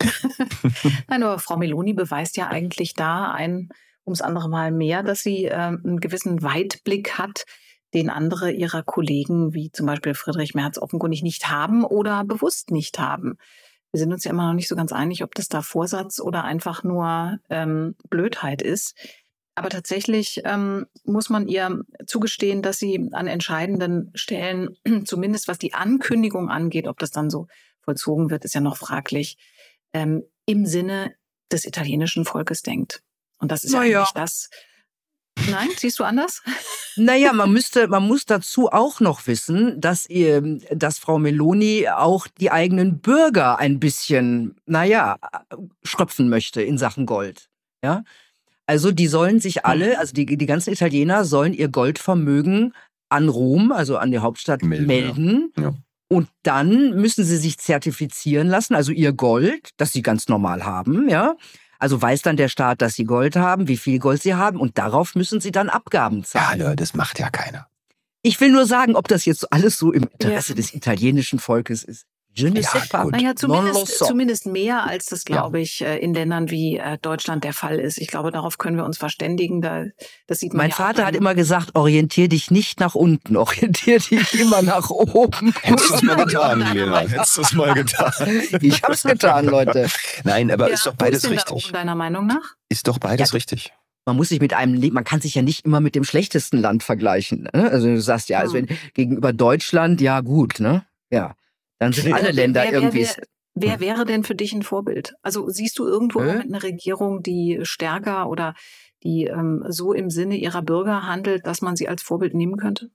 Nein, aber Frau Meloni beweist ja eigentlich da ein, ums andere Mal mehr, dass sie äh, einen gewissen Weitblick hat, den andere ihrer Kollegen, wie zum Beispiel Friedrich Merz, offenkundig nicht haben oder bewusst nicht haben. Wir sind uns ja immer noch nicht so ganz einig, ob das da Vorsatz oder einfach nur ähm, Blödheit ist. Aber tatsächlich ähm, muss man ihr zugestehen, dass sie an entscheidenden Stellen, zumindest was die Ankündigung angeht, ob das dann so vollzogen wird, ist ja noch fraglich, ähm, im Sinne des italienischen Volkes denkt. Und das ist ja, ja eigentlich das. Nein, siehst du anders? Naja, man müsste, man muss dazu auch noch wissen, dass ihr, dass Frau Meloni auch die eigenen Bürger ein bisschen, naja, schröpfen möchte in Sachen Gold. Ja, also die sollen sich alle, also die, die ganzen Italiener sollen ihr Goldvermögen an Rom, also an die Hauptstadt melden. melden. Ja. Ja. Und dann müssen sie sich zertifizieren lassen, also ihr Gold, das sie ganz normal haben, ja. Also weiß dann der Staat, dass sie Gold haben, wie viel Gold sie haben und darauf müssen sie dann Abgaben zahlen. Ja, das macht ja keiner. Ich will nur sagen, ob das jetzt alles so im Interesse ja. des italienischen Volkes ist. Je ne sais pas. Naja, zumindest, zumindest mehr, als das, glaube ja. ich, in Ländern wie Deutschland der Fall ist. Ich glaube, darauf können wir uns verständigen. Da, das sieht man mein ja Vater hat immer gesagt, orientier dich nicht nach unten, orientier dich immer nach oben. Hättest du es mal getan, Lena? Hättest du es mal getan? Ich hab's getan, Leute. Nein, aber ja, ist doch beides ist richtig. Da deiner Meinung nach? Ist doch beides ja. richtig. Man muss sich mit einem, man kann sich ja nicht immer mit dem schlechtesten Land vergleichen. Ne? Also du sagst ja, also wenn, gegenüber Deutschland, ja gut, ne? Ja. Dann sind alle Länder wer, irgendwie. Wer, wer, wer wäre denn für dich ein Vorbild? Also siehst du irgendwo äh? eine Regierung, die stärker oder die ähm, so im Sinne ihrer Bürger handelt, dass man sie als Vorbild nehmen könnte?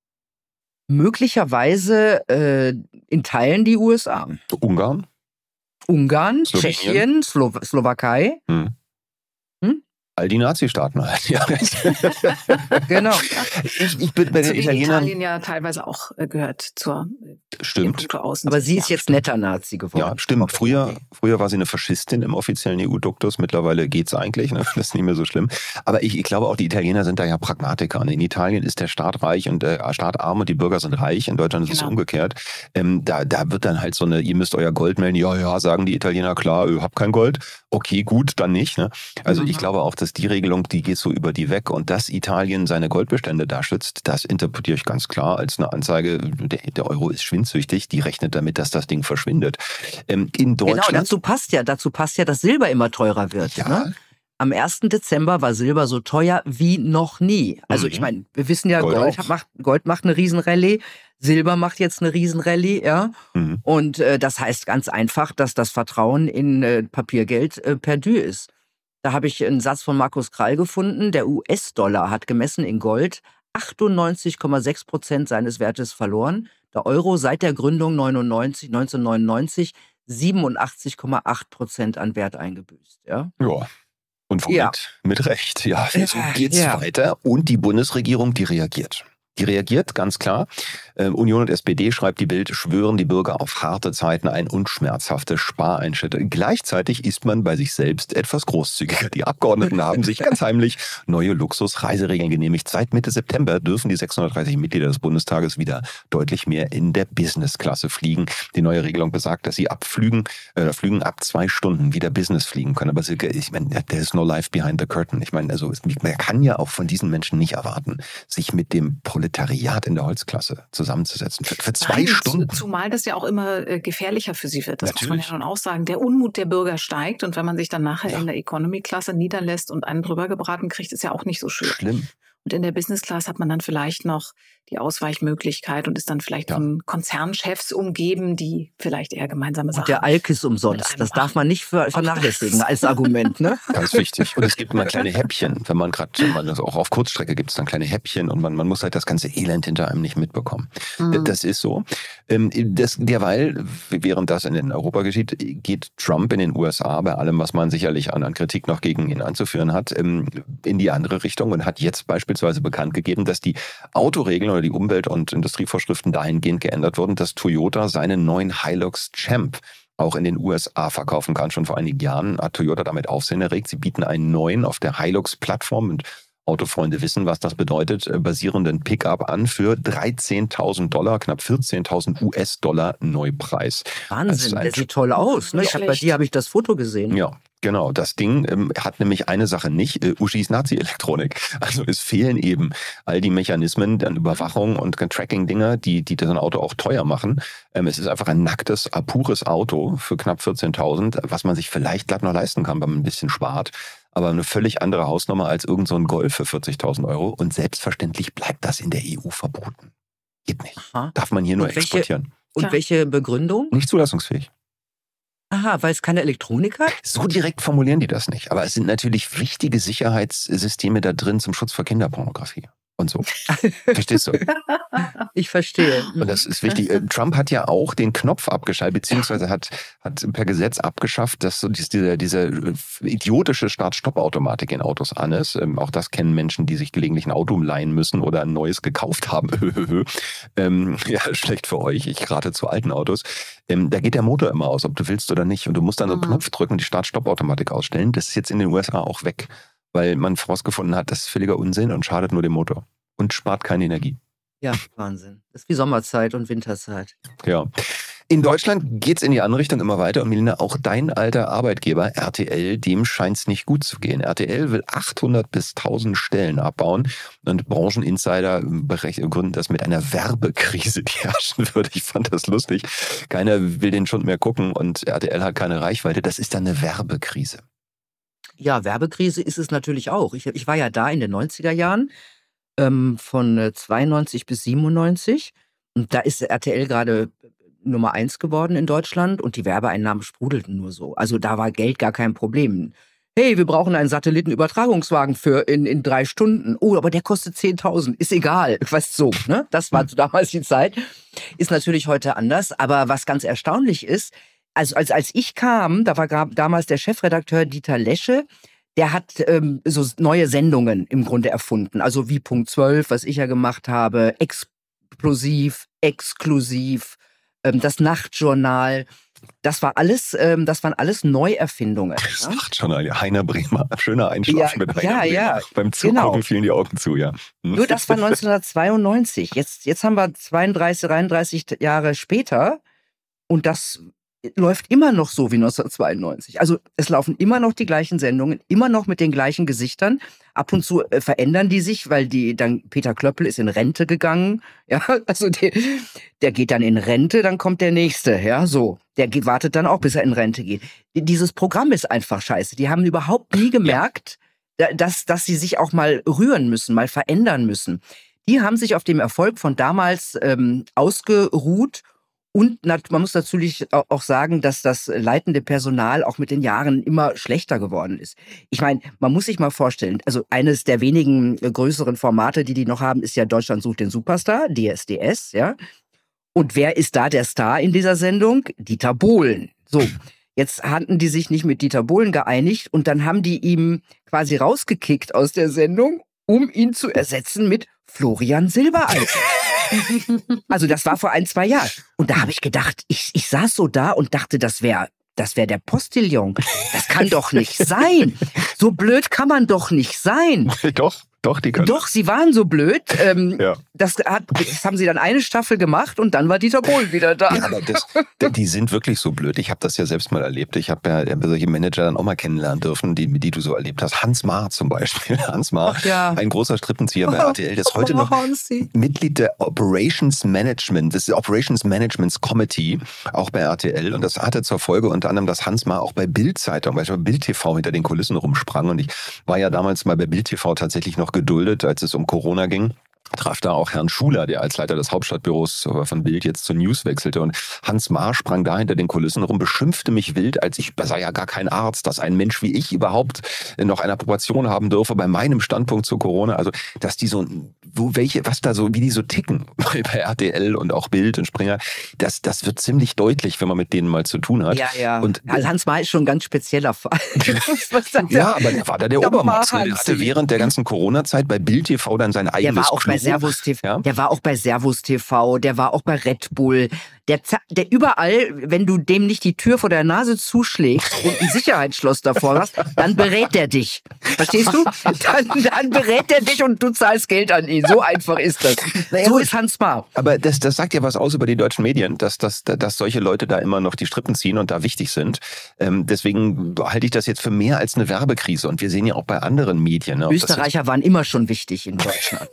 Möglicherweise äh, in Teilen die U S A. Ungarn? Ungarn, Slowenien. Tschechien, Slow Slowakei. Hm. Hm? All die Nazi-Staaten halt. Ja. Genau. Ich, ich bin bei den so wie Italienern. Italien ja teilweise auch äh, gehört zur Stimmt. Aber sie ist jetzt netter Nazi geworden. Ja, stimmt. Früher, früher war sie eine Faschistin im offiziellen E U-Duktus. Mittlerweile geht's eigentlich. Ne? Das ist nicht mehr so schlimm. Aber ich, ich glaube, auch die Italiener sind da ja Pragmatiker. In Italien ist der Staat reich und der Staat arm und die Bürger sind reich. In Deutschland ist genau. es umgekehrt. Ähm, da, da wird dann halt so eine, ihr müsst euer Gold melden. Ja, ja, sagen die Italiener, klar, ihr habt kein Gold. Okay, gut, dann nicht. Ne? Also mhm. ich glaube auch, dass die Regelung, die geht so über die weg. Und dass Italien seine Goldbestände da schützt, das interpretiere ich ganz klar als eine Anzeige, der, der Euro ist schwindsüchtig, die rechnet damit, dass das Ding verschwindet. Ähm, in Deutschland, genau, dazu passt ja, dazu passt ja, dass Silber immer teurer wird. Ja. Ne? Am ersten Dezember war Silber so teuer wie noch nie. Also Mhm. ich meine, wir wissen ja, Gold Gold, auch. macht, Gold macht eine Riesenrallye, Silber macht jetzt eine Riesenrallye, ja. Mhm. Und äh, das heißt ganz einfach, dass das Vertrauen in äh, Papiergeld äh, perdu ist. Da habe ich einen Satz von Markus Krall gefunden. Der U S-Dollar hat gemessen in Gold achtundneunzig Komma sechs Prozent seines Wertes verloren. Der Euro seit der Gründung neunundneunzig, neunzehnhundertneunundneunzig siebenundachtzig Komma acht Prozent an Wert eingebüßt. Ja? Ja. Und womit? Ja. Mit Recht. Ja, so Ja, geht's ja. weiter. Und die Bundesregierung, die reagiert. Die reagiert, ganz klar. Äh, Union und S P D, schreibt die Bild, schwören die Bürger auf harte Zeiten ein und schmerzhafte Spareinschnitte. Gleichzeitig ist man bei sich selbst etwas großzügiger. Die Abgeordneten haben sich ganz heimlich neue Luxusreiseregeln genehmigt. Seit Mitte September dürfen die sechshundertdreißig Mitglieder des Bundestages wieder deutlich mehr in der Business-Klasse fliegen. Die neue Regelung besagt, dass sie abflügen, äh, Flügen ab zwei Stunden wieder Business fliegen können. Aber Silke, ich meine, there is no life behind the curtain. Ich meine, also man kann ja auch von diesen Menschen nicht erwarten, sich mit dem Proletariat in der Holzklasse zusammenzusetzen. Für, für zwei Nein, Stunden. Zumal das ja auch immer äh, gefährlicher für sie wird. Das muss man ja Natürlich. schon auch sagen. Der Unmut der Bürger steigt und wenn man sich dann nachher Ja. in der Economy-Klasse niederlässt und einen drüber gebraten kriegt, ist ja auch nicht so schön. Schlimm. Und in der Business Class hat man dann vielleicht noch die Ausweichmöglichkeit und ist dann vielleicht Ja. von Konzernchefs umgeben, die vielleicht eher gemeinsame Und Sachen der Alk ist mit umsonst. einem Das darf machen. man nicht ver- vernachlässigen das. als Argument, ne? Ganz wichtig. Und es gibt immer kleine Häppchen. Wenn man gerade, man das auch auf Kurzstrecke gibt es dann kleine Häppchen und man, man muss halt das ganze Elend hinter einem nicht mitbekommen. Mhm. Das ist so. Ähm, Das, derweil, während das in Europa geschieht, geht Trump in den U S A bei allem, was man sicherlich an, an Kritik noch gegen ihn anzuführen hat, ähm, in die andere Richtung und hat jetzt beispielsweise bekannt gegeben, dass die Autoregeln oder die Umwelt- und Industrievorschriften dahingehend geändert wurden, dass Toyota seinen neuen Hilux Champ auch in den U S A verkaufen kann. Schon vor einigen Jahren hat Toyota damit Aufsehen erregt. Sie bieten einen neuen auf der Hilux-Plattform und Autofreunde wissen, was das bedeutet, basierenden Pickup an für dreizehntausend Dollar, knapp vierzehntausend U S-Dollar Neupreis. Das ist Wahnsinn, ein der sieht toll aus. Ne? Nicht Ich hab, bei schlecht. dir habe ich das Foto gesehen. Ja, genau. Das Ding ähm, hat nämlich eine Sache nicht, äh, Uschis Nazi-Elektronik. Also es fehlen eben all die Mechanismen, dann Überwachung und Tracking-Dinger, die, die das ein Auto auch teuer machen. Ähm, es ist einfach ein nacktes, äh, pures Auto für knapp vierzehntausend, was man sich vielleicht glatt noch leisten kann, wenn man ein bisschen spart. Aber eine völlig andere Hausnummer als irgend so ein Golf für vierzigtausend Euro. Und selbstverständlich bleibt das in der E U verboten. Geht nicht. Aha. Darf man hier nur Und welche- exportieren. Und Klar. welche Begründung? Nicht zulassungsfähig. Aha, weil es keine Elektronik hat? So direkt formulieren die das nicht. Aber es sind natürlich wichtige Sicherheitssysteme da drin zum Schutz vor Kinderpornografie. Und so. Verstehst du? Ich verstehe. Und das ist wichtig. Äh, Trump hat ja auch den Knopf abgeschaltet, beziehungsweise hat, hat per Gesetz abgeschafft, dass so diese, diese äh, idiotische Start-Stopp-Automatik in Autos an ist. Ähm, auch das kennen Menschen, die sich gelegentlich ein Auto leihen müssen oder ein neues gekauft haben. ähm, ja, schlecht für euch. Ich rate zu alten Autos. Ähm, da geht der Motor immer aus, ob du willst oder nicht. Und du musst dann so einen Mhm. Knopf drücken und die Start-Stopp-Automatik ausstellen. Das ist jetzt in den U S A auch weg, weil man herausgefunden hat, das ist völliger Unsinn und schadet nur dem Motor und spart keine Energie. Ja, Wahnsinn. Das ist wie Sommerzeit und Winterzeit. Ja. In Deutschland geht's in die andere Richtung immer weiter. Und Melina, auch dein alter Arbeitgeber R T L, dem scheint's nicht gut zu gehen. R T L will achthundert bis tausend Stellen abbauen. Und Brancheninsider begründen das mit einer Werbekrise, die herrschen würde. Ich fand das lustig. Keiner will den schon mehr gucken und R T L hat keine Reichweite. Das ist dann eine Werbekrise. Ja, Werbekrise ist es natürlich auch. Ich, ich war ja da in den neunziger Jahren, ähm, von äh, zweiundneunzig bis siebenundneunzig. Und da ist R T L gerade Nummer eins geworden in Deutschland und die Werbeeinnahmen sprudelten nur so. Also da war Geld gar kein Problem. Hey, wir brauchen einen Satellitenübertragungswagen für in, in drei Stunden. Oh, aber der kostet zehntausend. Ist egal. Weißt so, ne? Das war so damals die Zeit. Ist natürlich heute anders. Aber was ganz erstaunlich ist, also als, als ich kam, da war grad damals der Chefredakteur Dieter Lesche, der hat ähm, so neue Sendungen im Grunde erfunden. Also wie Punkt zwölf, was ich ja gemacht habe, explosiv, exklusiv, ähm, das Nachtjournal. Das war alles, ähm, das waren alles Neuerfindungen. Das Ja? macht schon ein Heiner Bremer. Schöner Einschlafen Ja, mit Heiner ja, Bremer. ja, Beim Zugucken genau. fielen die Augen zu, ja. Hm. Nur das war neunzehnhundertzweiundneunzig. Jetzt, jetzt haben wir zweiunddreißig, dreiunddreißig Jahre später und das läuft immer noch so wie neunzehnhundertzweiundneunzig. Also es laufen immer noch die gleichen Sendungen, immer noch mit den gleichen Gesichtern. Ab und zu äh, verändern die sich, weil die dann Peter Klöppel ist in Rente gegangen. Ja, also die, der geht dann in Rente, dann kommt der nächste. Ja, so. Der geht, wartet dann auch, bis er in Rente geht. Die, dieses Programm ist einfach scheiße. Die haben überhaupt nie gemerkt, ja. dass, dass sie sich auch mal rühren müssen, mal verändern müssen. Die haben sich auf dem Erfolg von damals ähm, ausgeruht. Und man muss natürlich auch sagen, dass das leitende Personal auch mit den Jahren immer schlechter geworden ist. Ich meine, man muss sich mal vorstellen, also eines der wenigen größeren Formate, die die noch haben, ist ja Deutschland sucht den Superstar, D S D S, ja. Und wer ist da der Star in dieser Sendung? Dieter Bohlen. So, jetzt hatten die sich nicht mit Dieter Bohlen geeinigt und dann haben die ihm quasi rausgekickt aus der Sendung, um ihn zu ersetzen mit Florian Silbereisen. Also das war vor ein, zwei Jahren. Und da habe ich gedacht, ich, ich saß so da und dachte, das wäre das wär der Postillon. Das kann doch nicht sein. So blöd kann man doch nicht sein. Doch. Doch, die können. Doch, sie waren so blöd. Ähm, ja. das, hat, das haben sie dann eine Staffel gemacht und dann war Dieter Bohlen wieder da. Ja, aber das, die sind wirklich so blöd. Ich habe das ja selbst mal erlebt. Ich habe ja solche Manager dann auch mal kennenlernen dürfen, die, die du so erlebt hast. Hans Maar zum Beispiel. Hans Maar, ja. ein großer Strippenzieher bei R T L, der ist heute noch Mitglied der Operations Management, des Operations Managements Committee, auch bei R T L. Und das hatte zur Folge unter anderem, dass Hans Maar auch bei Bild-Zeitung, weil Bild T V hinter den Kulissen rumsprang. Und ich war ja damals mal bei Bild T V tatsächlich noch geduldet, als es um Corona ging. Traf da auch Herrn Schuler, der als Leiter des Hauptstadtbüros von Bild jetzt zur News wechselte. Und Hans Maar sprang da hinter den Kulissen rum, beschimpfte mich wild, als ich sei ja gar kein Arzt, dass ein Mensch wie ich überhaupt noch eine Approbation haben dürfe bei meinem Standpunkt zu Corona. Also, dass die so, wo welche, was da so, wie die so ticken bei R T L und auch Bild und Springer, das, das wird ziemlich deutlich, wenn man mit denen mal zu tun hat. Ja, ja. Und also Hans Maar ist schon ein ganz spezieller Fall. Ja, aber der war da der Obermax. Der hatte während der ganzen Corona-Zeit bei Bild T V dann sein eigenes Der war auch bei Servus T V. Ja? Der war auch bei Servus T V, der war auch bei Red Bull. Der, der überall, wenn du dem nicht die Tür vor der Nase zuschlägst und ein Sicherheitsschloss davor hast, dann berät der dich. Verstehst du? Dann, dann berät der dich und du zahlst Geld an ihn. So einfach ist das. Naja, so ist Hans Maar. Aber das, das sagt ja was aus über die deutschen Medien, dass, dass, dass solche Leute da immer noch die Strippen ziehen und da wichtig sind. Ähm, deswegen halte ich das jetzt für mehr als eine Werbekrise. Und wir sehen ja auch bei anderen Medien. Ne, Österreicher waren immer schon wichtig in Deutschland.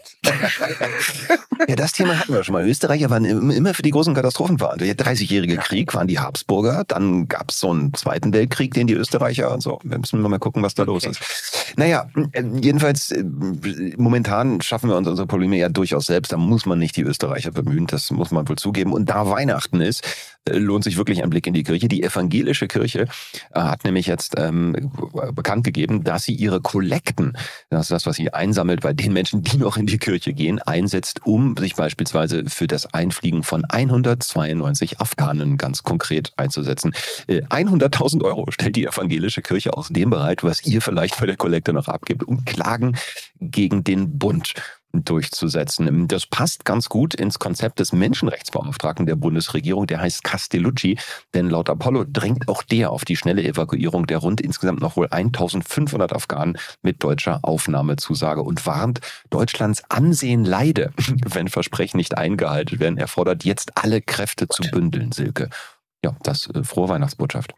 Ja, das Thema hatten wir schon mal. Österreicher waren immer für die großen Katastrophen waren. Der dreißigjährige Krieg waren die Habsburger. Dann gab es so einen Zweiten Weltkrieg, den die Österreicher und so. Wir müssen mal gucken, was da okay. los ist. Naja, jedenfalls momentan schaffen wir uns unsere Probleme ja durchaus selbst. Da muss man nicht die Österreicher bemühen. Das muss man wohl zugeben. Und da Weihnachten ist, lohnt sich wirklich ein Blick in die Kirche. Die evangelische Kirche hat nämlich jetzt ähm, bekannt gegeben, dass sie ihre Kollekten, das ist das, was sie einsammelt bei den Menschen, die noch in die Kirche gehen, einsetzt, um sich beispielsweise für das Einfliegen von hundertzweiundneunzig Afghanen ganz konkret einzusetzen. Äh, hunderttausend Euro stellt die evangelische Kirche aus dem bereit, was ihr vielleicht bei der Kollekte noch abgibt, um Klagen gegen den Bund durchzusetzen. Das passt ganz gut ins Konzept des Menschenrechtsbeauftragten der Bundesregierung, der heißt Castellucci, denn laut Apollo drängt auch der auf die schnelle Evakuierung der rund insgesamt noch wohl eintausendfünfhundert Afghanen mit deutscher Aufnahmezusage und warnt, Deutschlands Ansehen leide, wenn Versprechen nicht eingehalten werden. Er fordert jetzt alle Kräfte zu bündeln, Silke. Ja, das äh, frohe Weihnachtsbotschaft.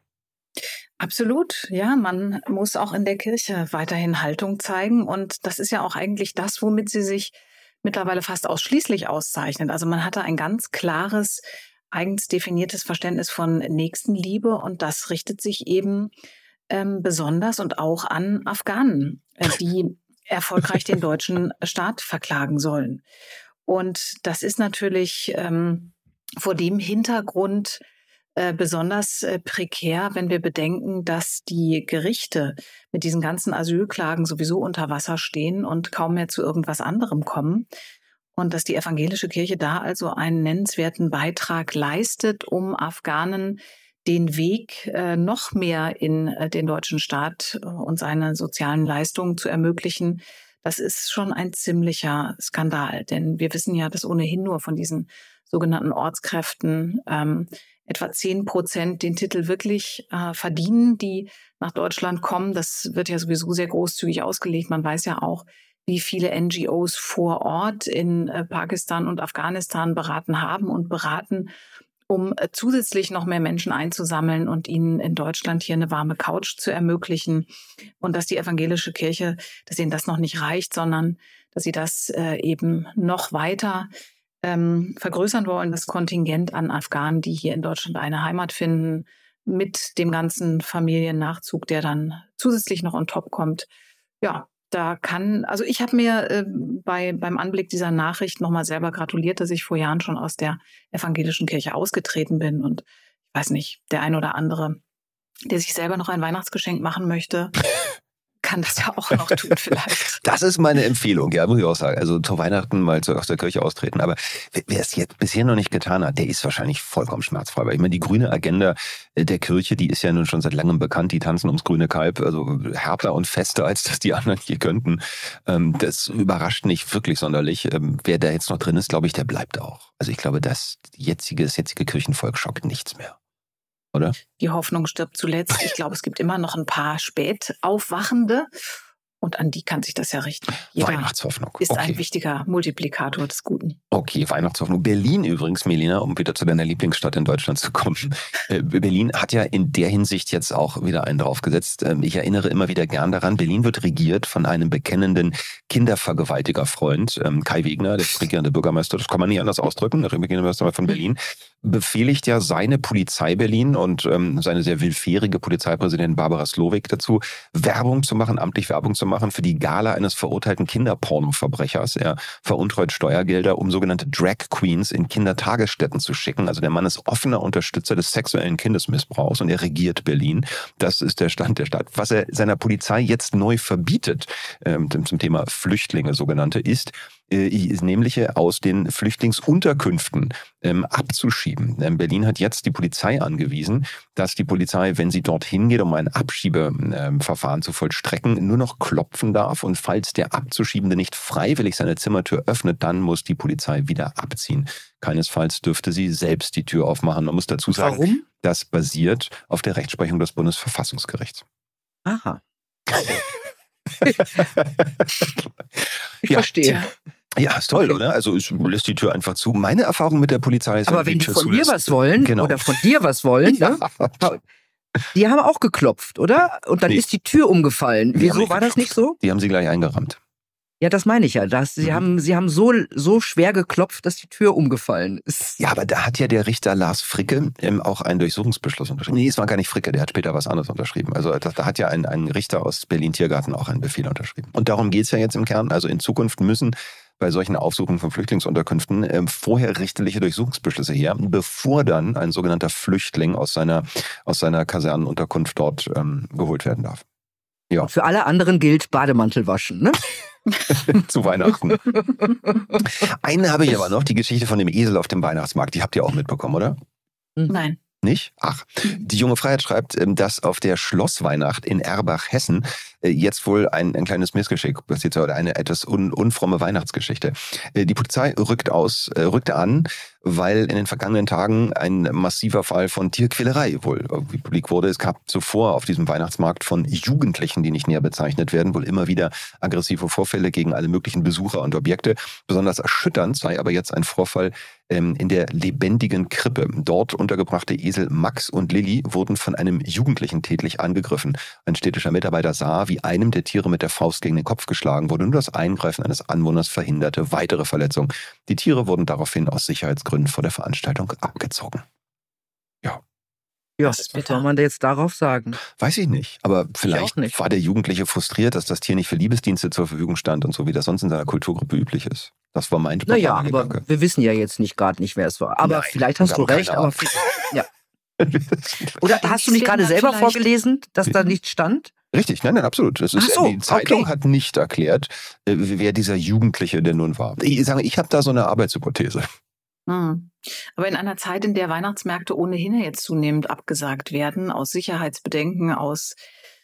Absolut, ja, man muss auch in der Kirche weiterhin Haltung zeigen und das ist ja auch eigentlich das, womit sie sich mittlerweile fast ausschließlich auszeichnet. Also man hatte ein ganz klares, eigens definiertes Verständnis von Nächstenliebe und das richtet sich eben ähm, besonders und auch an Afghanen, äh, die erfolgreich den deutschen Staat verklagen sollen. Und das ist natürlich ähm, vor dem Hintergrund Äh, besonders äh, prekär, wenn wir bedenken, dass die Gerichte mit diesen ganzen Asylklagen sowieso unter Wasser stehen und kaum mehr zu irgendwas anderem kommen. Und dass die evangelische Kirche da also einen nennenswerten Beitrag leistet, um Afghanen den Weg äh, noch mehr in äh, den deutschen Staat äh, und seine sozialen Leistungen zu ermöglichen. Das ist schon ein ziemlicher Skandal, denn wir wissen ja, dass ohnehin nur von diesen sogenannten Ortskräften ähm, etwa zehn Prozent den Titel wirklich äh, verdienen, die nach Deutschland kommen. Das wird ja sowieso sehr großzügig ausgelegt. Man weiß ja auch, wie viele N G Os vor Ort in äh, Pakistan und Afghanistan beraten haben und beraten. um äh, zusätzlich noch mehr Menschen einzusammeln und ihnen in Deutschland hier eine warme Couch zu ermöglichen. Und dass die evangelische Kirche, dass ihnen das noch nicht reicht, sondern dass sie das äh, eben noch weiter ähm, vergrößern wollen, das Kontingent an Afghanen, die hier in Deutschland eine Heimat finden, mit dem ganzen Familiennachzug, der dann zusätzlich noch on top kommt. Ja, da kann, also ich habe mir äh, bei beim Anblick dieser Nachricht nochmal selber gratuliert, dass ich vor Jahren schon aus der evangelischen Kirche ausgetreten bin. Und ich weiß nicht, der ein oder andere, der sich selber noch ein Weihnachtsgeschenk machen möchte, kann das ja auch noch tun vielleicht. Das ist meine Empfehlung, ja, muss ich auch sagen. Also zu Weihnachten mal aus der Kirche austreten. Aber wer es jetzt bisher noch nicht getan hat, der ist wahrscheinlich vollkommen schmerzfrei. Weil ich meine, die grüne Agenda der Kirche, die ist ja nun schon seit langem bekannt. Die tanzen ums grüne Kalb, also härter und fester, als das die anderen hier könnten. Das überrascht nicht wirklich sonderlich. Wer da jetzt noch drin ist, glaube ich, der bleibt auch. Also ich glaube, das jetzige, das jetzige Kirchenvolk schockt nichts mehr. Oder? Die Hoffnung stirbt zuletzt. Ich glaube, es gibt immer noch ein paar Spätaufwachende und an die kann sich das ja richten. Jeder Weihnachtshoffnung. ist Okay. ein wichtiger Multiplikator des Guten. Okay, Weihnachtshoffnung. Berlin übrigens, Melina, um wieder zu deiner Lieblingsstadt in Deutschland zu kommen. Äh, Berlin hat ja in der Hinsicht jetzt auch wieder einen draufgesetzt. Ähm, ich erinnere immer wieder gern daran, Berlin wird regiert von einem bekennenden Kindervergewaltigerfreund, ähm, Kai Wegner, der regierende Bürgermeister, das kann man nicht anders ausdrücken, der regierende Bürgermeister von Berlin, befehligt ja seine Polizei Berlin und ähm, seine sehr willfährige Polizeipräsidentin Barbara Slowik dazu, Werbung zu machen, amtlich Werbung zu machen für die Gala eines verurteilten Kinderpornoverbrechers. Er veruntreut Steuergelder, um sogenannte Drag Queens in Kindertagesstätten zu schicken. Also der Mann ist offener Unterstützer des sexuellen Kindesmissbrauchs und er regiert Berlin. Das ist der Stand der Stadt. Was er seiner Polizei jetzt neu verbietet, ähm, zum Thema Flüchtlinge sogenannte, ist, ist nämlich aus den Flüchtlingsunterkünften ähm, abzuschieben. Ähm, Berlin hat jetzt die Polizei angewiesen, dass die Polizei, wenn sie dorthin geht, um ein Abschiebeverfahren ähm, zu vollstrecken, nur noch klopfen darf. Und falls der Abzuschiebende nicht freiwillig seine Zimmertür öffnet, dann muss die Polizei wieder abziehen. Keinesfalls dürfte sie selbst die Tür aufmachen. Man muss dazu sagen, Warum? Das basiert auf der Rechtsprechung des Bundesverfassungsgerichts. Aha. Ich Ja. verstehe. Ja, ist toll, Okay. oder? Also es lässt die Tür einfach zu. Meine Erfahrung mit der Polizei ist, Aber wenn die Tür von dir zulässt- was wollen Genau. oder von dir was wollen, ne? Die haben auch geklopft, oder? Und dann Nee. ist die Tür umgefallen. Die haben Wieso nicht war das nicht so? Die haben sie gleich eingerammt. Ja, das meine ich ja. Das, sie Mhm. haben, sie haben so, so schwer geklopft, dass die Tür umgefallen ist. Ja, aber da hat ja der Richter Lars Fricke ähm, auch einen Durchsuchungsbeschluss unterschrieben. Nee, es war gar nicht Fricke, der hat später was anderes unterschrieben. Also da, da hat ja ein, ein Richter aus Berlin-Tiergarten auch einen Befehl unterschrieben. Und darum geht's ja jetzt im Kern. Also in Zukunft müssen bei solchen Aufsuchungen von Flüchtlingsunterkünften ähm, vorher richterliche Durchsuchungsbeschlüsse her, bevor dann ein sogenannter Flüchtling aus seiner, aus seiner Kasernenunterkunft dort ähm, geholt werden darf. Ja. Für alle anderen gilt Bademantel waschen, ne? Zu Weihnachten. Eine habe ich aber noch, die Geschichte von dem Esel auf dem Weihnachtsmarkt. Die habt ihr auch mitbekommen, oder? Nein. Nicht? Ach. Die junge Freiheit schreibt, dass auf der Schlossweihnacht in Erbach, Hessen, jetzt wohl ein, ein kleines Missgeschick passiert oder eine etwas un, unfromme Weihnachtsgeschichte. Die Polizei rückt aus, rückte an, weil in den vergangenen Tagen ein massiver Fall von Tierquälerei wohl publik wurde. Es gab zuvor auf diesem Weihnachtsmarkt von Jugendlichen, die nicht näher bezeichnet werden, wohl immer wieder aggressive Vorfälle gegen alle möglichen Besucher und Objekte. Besonders erschütternd sei aber jetzt ein Vorfall ähm, in der lebendigen Krippe. Dort untergebrachte Esel Max und Lilly wurden von einem Jugendlichen tätlich angegriffen. Ein städtischer Mitarbeiter sah, wie einem der Tiere mit der Faust gegen den Kopf geschlagen wurde. Nur das Eingreifen eines Anwohners verhinderte weitere Verletzungen. Die Tiere wurden daraufhin aus Sicherheitsgründen vor der Veranstaltung abgezogen. Ja. Ja, Das ist was bitter. soll man da jetzt darauf sagen? Weiß ich nicht, aber vielleicht auch nicht. war der Jugendliche frustriert, dass das Tier nicht für Liebesdienste zur Verfügung stand und so, wie das sonst in seiner Kulturgruppe üblich ist. Das war mein Naja, spontaner aber Gedanke. wir wissen ja jetzt nicht gerade nicht, wer es war. Aber Nein, vielleicht hast wir du haben keine recht. Aber Ahnung. viel- ja. Oder hast du Ich nicht gerade finde selber vielleicht- vorgelesen, dass da nicht stand? Richtig, nein, nein, absolut. Das ist, Ach so, die Zeitung okay. hat nicht erklärt, äh, wer dieser Jugendliche denn nun war. Ich sage, ich habe da so eine Arbeitshypothese. Hm. Aber in einer Zeit, in der Weihnachtsmärkte ohnehin jetzt zunehmend abgesagt werden, aus Sicherheitsbedenken, aus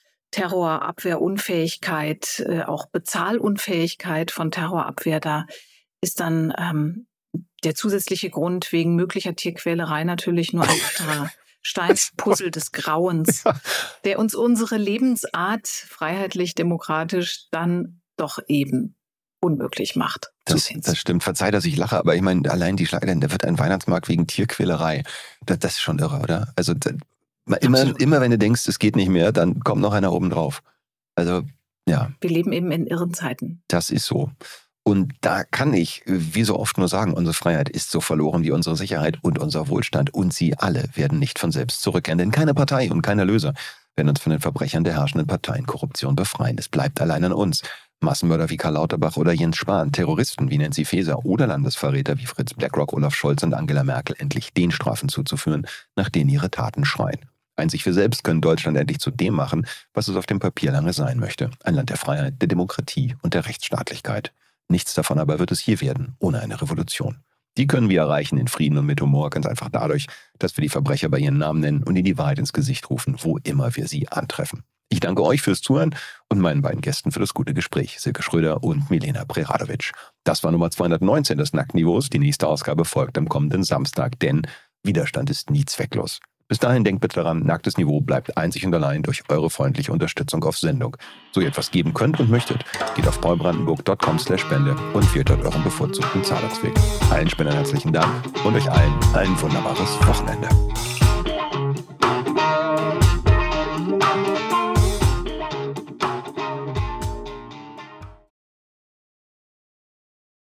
Terrorabwehrunfähigkeit, äh, auch Bezahlunfähigkeit von Terrorabwehr, da ist dann ähm, der zusätzliche Grund wegen möglicher Tierquälerei natürlich nur ein weiterer Steinspuzzle des Grauens, der uns unsere Lebensart freiheitlich-demokratisch dann doch eben unmöglich macht. Das, das stimmt. Verzeih, dass ich lache, aber ich meine, allein die Schlagzeilen, da wird ein Weihnachtsmarkt wegen Tierquälerei. Das, das ist schon irre, oder? Also das, immer, immer wenn du denkst, es geht nicht mehr, dann kommt noch einer oben drauf. Also, ja. Wir leben eben in irren Zeiten. Das ist so. Und da kann ich, wie so oft nur sagen, unsere Freiheit ist so verloren wie unsere Sicherheit und unser Wohlstand. Und sie alle werden nicht von selbst zurückkehren. Denn keine Partei und kein Erlöser werden uns von den Verbrechern der herrschenden Parteienkorruption befreien. Es bleibt allein an uns. Massenmörder wie Karl Lauterbach oder Jens Spahn, Terroristen wie Nancy Faeser oder Landesverräter wie Fritz Blackrock, Olaf Scholz und Angela Merkel endlich den Strafen zuzuführen, nach denen ihre Taten schreien. Einzig wir selbst können Deutschland endlich zu dem machen, was es auf dem Papier lange sein möchte. Ein Land der Freiheit, der Demokratie und der Rechtsstaatlichkeit. Nichts davon aber wird es hier werden, ohne eine Revolution. Die können wir erreichen in Frieden und mit Humor, ganz einfach dadurch, dass wir die Verbrecher bei ihren Namen nennen und ihnen die Wahrheit ins Gesicht rufen, wo immer wir sie antreffen. Ich danke euch fürs Zuhören und meinen beiden Gästen für das gute Gespräch, Silke Schröder und Milena Preradovic. Das war Nummer zweihundertneunzehn des Nacktniveaus. Die nächste Ausgabe folgt am kommenden Samstag, denn Widerstand ist nie zwecklos. Bis dahin denkt bitte daran, nacktes Niveau bleibt einzig und allein durch eure freundliche Unterstützung auf Sendung. So ihr etwas geben könnt und möchtet, geht auf paulbrandenburg punkt com slash spende und wählt dort euren bevorzugten Zahlungsweg. Allen Spendern herzlichen Dank und euch allen ein wunderbares Wochenende.